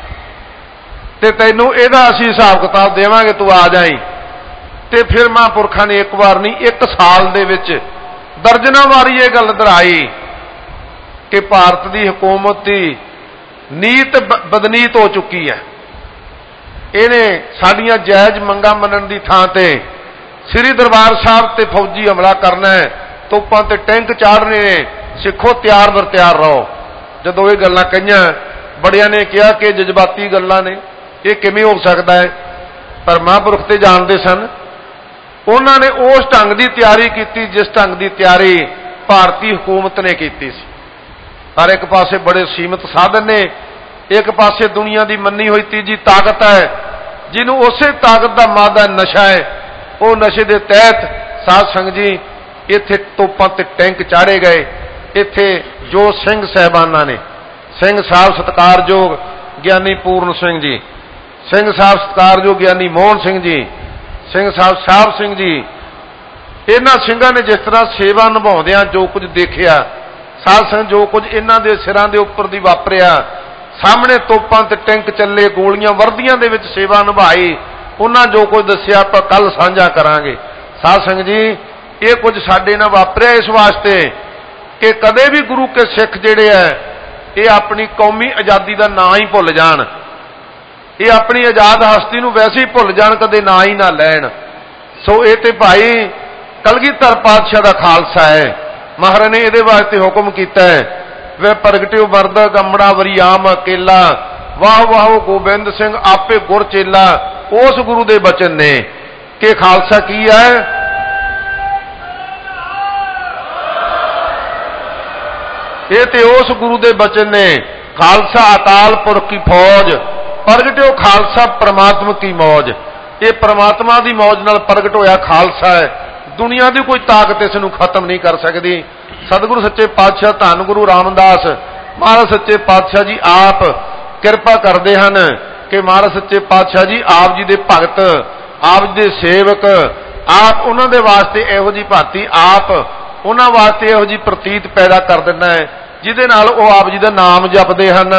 ਤੇ ਤੈਨੂੰ ਇਹਦਾ ਅਸੀਂ ਹਿਸਾਬ ਕਿਤਾਬ ਦੇਵਾਂਗੇ, ਤੂੰ ਆ ਜਾਈ। ਤੇ ਫਿਰ ਮਹਾਂਪੁਰਖਾਂ ਨੇ ਇੱਕ ਵਾਰ ਨਹੀਂ 1 ਸਾਲ ਦੇ ਵਿੱਚ ਦਰਜਨਾਂ ਵਾਰੀ ਇਹ ਗੱਲ ਦੁਹਰਾਈ ਕਿ ਭਾਰਤ ਦੀ ਹਕੂਮਤ ਦੀ ਨੀਤ ਬਦਨੀਤ ਹੋ ਚੁੱਕੀ ਹੈ। ਇਹਨੇ ਸਾਡੀਆਂ ਜਾਇਜ਼ ਮੰਗਾਂ ਮੰਨਣ ਦੀ ਥਾਂ ਤੇ ਸ੍ਰੀ ਦਰਬਾਰ ਸਾਹਿਬ ਤੇ ਫੌਜੀ ਹਮਲਾ ਕਰਨਾ ਹੈ, ਤੋਪਾਂ ਤੇ ਟੈਂਕ ਚਾੜਨੇ ਨੇ, ਸਿੱਖੋ ਤਿਆਰ ਬਰ ਤਿਆਰ ਰਹੋ। ਜਦੋਂ ਇਹ ਗੱਲਾਂ ਕਹੀਆਂ, ਬੜਿਆਂ ਨੇ ਕਿਹਾ ਕਿ ਜਜ਼ਬਾਤੀ ਗੱਲਾਂ ਨੇ, ਇਹ ਕਿਵੇਂ ਹੋ ਸਕਦਾ ਹੈ, ਪਰ ਮਹਾਂਪੁਰਖ ਤੇ ਜਾਣਦੇ ਸਨ। ਉਹਨਾਂ ਨੇ ਉਸ ਢੰਗ ਦੀ ਤਿਆਰੀ ਕੀਤੀ ਜਿਸ ਢੰਗ ਦੀ ਤਿਆਰੀ ਭਾਰਤੀ ਹਕੂਮਤ ਨੇ ਕੀਤੀ ਸੀ। ਹਰ ਇੱਕ ਪਾਸੇ ਬੜੇ ਸੀਮਤ ਸਾਧਨ ਨੇ, ਇੱਕ ਪਾਸੇ ਦੁਨੀਆ ਦੀ ਮੰਨੀ ਹੋਈ ਤੀਜੀ ਤਾਕਤ ਹੈ, ਜਿਹਨੂੰ ਉਸੇ ਤਾਕਤ ਦਾ ਮਾਦਾ ਨਸ਼ਾ ਹੈ। ਉਹ ਨਸ਼ੇ ਦੇ ਤਹਿਤ ਸਾਧ ਸੰਗਤ ਜੀ ਇੱਥੇ ਤੋਪਾਂ ਤੇ ਟੈਂਕ ਚਾੜੇ ਗਏ। ਇੱਥੇ ਜੋ ਸਿੰਘ ਸਾਹਿਬਾਨਾਂ ਨੇ, ਸਿੰਘ ਸਾਹਿਬ ਸਤਿਕਾਰਯੋਗ ਗਿਆਨੀ ਪੂਰਨ ਸਿੰਘ ਜੀ, ਸਿੰਘ ਸਾਹਿਬ ਸਤਿਕਾਰਯੋਗ ਗਿਆਨੀ ਮੋਹਨ ਸਿੰਘ ਜੀ, ਸਿੰਘ ਸਾਹਿਬ ਸਾਹਿਬ ਸਿੰਘ ਜੀ, ਇਹਨਾਂ ਸਿੰਘਾਂ ਨੇ ਜਿਸ ਤਰ੍ਹਾਂ ਸੇਵਾ ਨਿਭਾਉਂਦਿਆਂ ਜੋ ਕੁਝ ਦੇਖਿਆ, ਸਾਧ ਸੰਗਤ ਜੋ ਕੁਝ ਇਹਨਾਂ ਦੇ ਸਿਰਾਂ ਦੇ ਉੱਪਰ ਦੀ ਵਾਪਰਿਆ, ਸਾਹਮਣੇ ਤੋਪਾਂ ਤੇ ਟੈਂਕ ਚੱਲੇ, ਗੋਲੀਆਂ ਵਰਦੀਆਂ ਦੇ ਵਿੱਚ ਸੇਵਾ ਨਿਭਾਈ, ਉਹਨਾਂ ਜੋ ਕੁਝ ਦੱਸਿਆ ਆਪਾਂ ਕੱਲ ਸਾਂਝਾ ਕਰਾਂਗੇ। ਸਾਧ ਸੰਗਤ ਜੀ ਇਹ ਕੁਝ ਸਾਡੇ ਨਾਲ ਵਾਪਰਿਆ ਇਸ ਵਾਸਤੇ ਕਿ ਕਦੇ ਵੀ ਗੁਰੂ ਕੇ ਸਿੱਖ ਜਿਹੜੇ ਆ ਇਹ ਆਪਣੀ ਕੌਮੀ ਆਜ਼ਾਦੀ ਦਾ ਨਾਂ ਹੀ ਭੁੱਲ ਜਾਣ, ਇਹ ਆਪਣੀ ਆਜ਼ਾਦ ਹਸਤੀ ਨੂੰ ਵੈਸੇ ਹੀ ਭੁੱਲ ਜਾਣ, ਕਦੇ ਨਾਂ ਹੀ ਨਾ ਲੈਣ। ਸੋ ਇਹ ਤੇ ਭਾਈ ਕਲਗੀਧਰ ਪਾਤਸ਼ਾਹ ਦਾ ਖਾਲਸਾ ਹੈ। ਮਹਾਰਾਜ ਨੇ ਇਹਦੇ ਵਾਸਤੇ ਹੁਕਮ ਕੀਤਾ ਹੈ, ਵੇ ਪ੍ਰਗਟਿਓ ਵਰਦ ਗੰਮੜਾ ਵਰਿਆਮ ਅਕੇਲਾ, ਵਾਹ ਵਾਹ ਗੋਬਿੰਦ ਸਿੰਘ ਆਪੇ ਗੁਰ ਚੇਲਾ। ਉਸ ਗੁਰੂ ਦੇ ਬਚਨ ਨੇ ਕਿ ਖਾਲਸਾ ਕੀ ਹੈ, ਇਹ ਤੇ ਉਸ ਗੁਰੂ ਦੇ ਬਚਨ ਨੇ, ਖਾਲਸਾ ਅਕਾਲ ਪੁਰਖ ਕੀ ਫੌਜ, ਪ੍ਰਗਟਿਓ ਖਾਲਸਾ ਪ੍ਰਮਾਤਮਾ ਕੀ ਮੌਜ। ਇਹ ਪ੍ਰਮਾਤਮਾ ਦੀ ਮੌਜ ਨਾਲ ਪ੍ਰਗਟ ਹੋਇਆ ਖਾਲਸਾ ਹੈ, ਦੁਨੀਆ ਦੀ ਕੋਈ ਤਾਕਤ ਇਸ ਨੂੰ ਖਤਮ ਨਹੀਂ ਕਰ ਸਕਦੀ। ਸਤਿਗੁਰੂ ਸੱਚੇ ਪਾਤਸ਼ਾਹ ਧੰਨ ਗੁਰੂ ਰਾਮਦਾਸ ਮਹਾਰਾਜ ਸੱਚੇ ਪਾਤਸ਼ਾਹ ਜੀ ਆਪ ਕਿਰਪਾ ਕਰਦੇ ਹਨ ਕਿ ਮਹਾਰਾਜ ਸੱਚੇ ਪਾਤਸ਼ਾਹ ਜੀ ਆਪ ਜੀ ਦੇ ਭਗਤ, ਆਪ ਜੀ ਦੇ ਸੇਵਕ, ਆਪ ਉਹਨਾਂ ਦੇ ਵਾਸਤੇ ਇਹੋ ਜਿਹੀ ਭਾਂਤੀ, ਆਪ ਉਹਨਾਂ ਵਾਸਤੇ ਇਹੋ ਜਿਹੀ ਪ੍ਰਤੀਤ ਪੈਦਾ ਕਰ ਦਿੰਦਾ ਹੈ ਜਿਹਦੇ ਨਾਲ ਉਹ ਆਪ ਜੀ ਦਾ ਨਾਮ ਜਪਦੇ ਹਨ।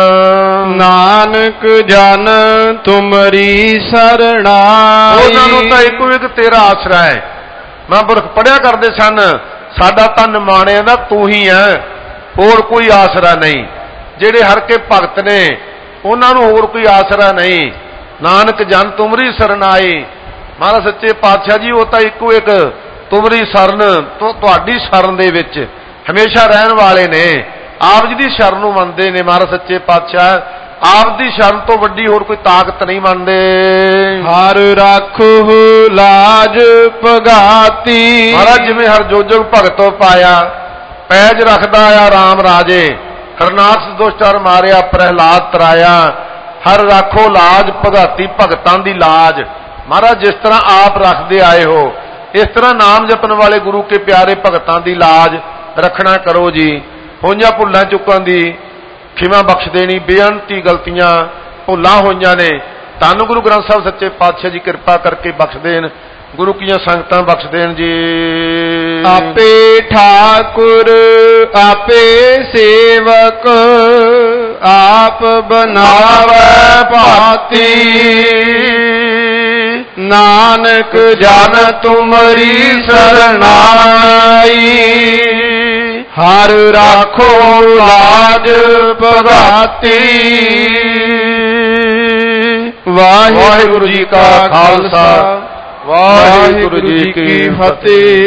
ਨਾਨਕ ਜਨ ਤੁਮਰੀ ਸਰਣਾਈ, ਉਹਨਾਂ ਨੂੰ ਤਾਂ ਇੱਕੋ ਇੱਕ ਤੇਰਾ ਆਸਰਾ ਹੈ। ਮਹਾਂਪੁਰਖ ਪੜਿਆ ਕਰਦੇ ਸਨ, ਸਾਡਾ ਤਾਂ ਨਿਮਾਣਿਆਂ ਦਾ ਤੂੰ ਹੀ ਹੈ, ਹੋਰ ਕੋਈ ਆਸਰਾ ਨਹੀਂ। ਜਿਹੜੇ ਹਰ ਕੇ ਭਗਤ ਨੇ ਉਹਨਾਂ ਨੂੰ ਹੋਰ ਕੋਈ ਆਸਰਾ ਨਹੀਂ। ਨਾਨਕ ਜਨ ਤੁਮਰੀ ਸਰਣਾਈ, ਮਹਾਰਾਜ ਸੱਚੇ ਪਾਤਸ਼ਾਹ ਜੀ ਉਹ ਤਾਂ ਇੱਕੋ ਇੱਕ ਤੁਮਰੀ ਸਰਨ, ਤੁਹਾਡੀ ਸ਼ਰਨ ਦੇ ਵਿੱਚ ਹਮੇਸ਼ਾ ਰਹਿਣ ਵਾਲੇ ਨੇ, ਆਪ ਜੀ ਦੀ ਸ਼ਰਨ ਨੂੰ ਮੰਨਦੇ ਨੇ। ਮਹਾਰਾਜ ਸੱਚੇ ਪਾਤਸ਼ਾਹ ਆਪ ਦੀ ਸ਼ਰਨ ਤੋਂ ਵੱਡੀ ਹੋਰ ਕੋਈ ਤਾਕਤ ਨਹੀਂ ਮੰਨਦੇ। ਹਰ ਰਾਖੁ ਲਾਜ ਭਗਾਤੀ, ਮਹਾਰਾਜ ਜਿਵੇਂ ਹਰ ਜੋਜਗ ਭਗਤੋ ਪਾਇਆ, ਪੈਜ ਰੱਖਦਾ ਆ ਰਾਮ ਰਾਜੇ, ਹਰਨਾਥ ਦੁਸ਼ਟਰ ਮਾਰਿਆ ਪ੍ਰਹਿਲਾਦ ਤਰਾਇਆ। ਹਰ ਰਾਖੋ ਲਾਜ ਭਗਾਤੀ, ਭਗਤਾਂ ਦੀ ਲਾਜ ਮਹਾਰਾਜ ਜਿਸ ਤਰ੍ਹਾਂ ਆਪ ਰੱਖਦੇ ਆਏ ਹੋ, ਇਸ ਤਰ੍ਹਾਂ ਨਾਮ ਜਪਣ ਵਾਲੇ ਗੁਰੂ ਕੇ ਪਿਆਰੇ ਭਗਤਾਂ ਦੀ ਲਾਜ ਰੱਖਣਾ ਕਰੋ ਜੀ। ਹੋਈਆਂ ਭੁੱਲਾਂ ਚੁੱਕਾਂ ਦੀ ਖਿਮਾ ਬਖਸ਼ ਦੇਣੀ, ਬੇਅੰਤੀ ਗਲਤੀਆਂ ਭੁੱਲਾਂ ਹੋਈਆਂ ਨੇ। ਧੰਨ ਗੁਰੂ ਗ੍ਰੰਥ ਸਾਹਿਬ ਸੱਚੇ ਪਾਤਸ਼ਾਹ ਜੀ ਕਿਰਪਾ ਕਰਕੇ ਬਖਸ਼ ਦੇਣ, ਗੁਰੂ ਕੀਆਂ ਸੰਗਤਾਂ ਬਖਸ਼ ਦੇਣ ਜੀ। ਆਪੇ ਠਾਕੁਰ ਆਪੇ ਸੇਵਕ ਆਪ ਬਣਾਵੈ ਭਾਤੀ, ਨਾਨਕ ਜਨ ਤੁਮਰੀ ਸਰਣਾਈ, ਹਰ ਰਾਖੋ ਲਾਜ ਭਗਾਤੀ। ਵਾਹਿਗੁਰੂ ਜੀ ਕਾ ਖਾਲਸਾ, ਵਾਹਿਗੁਰੂ ਜੀ ਕੀ ਫਤਿਹ।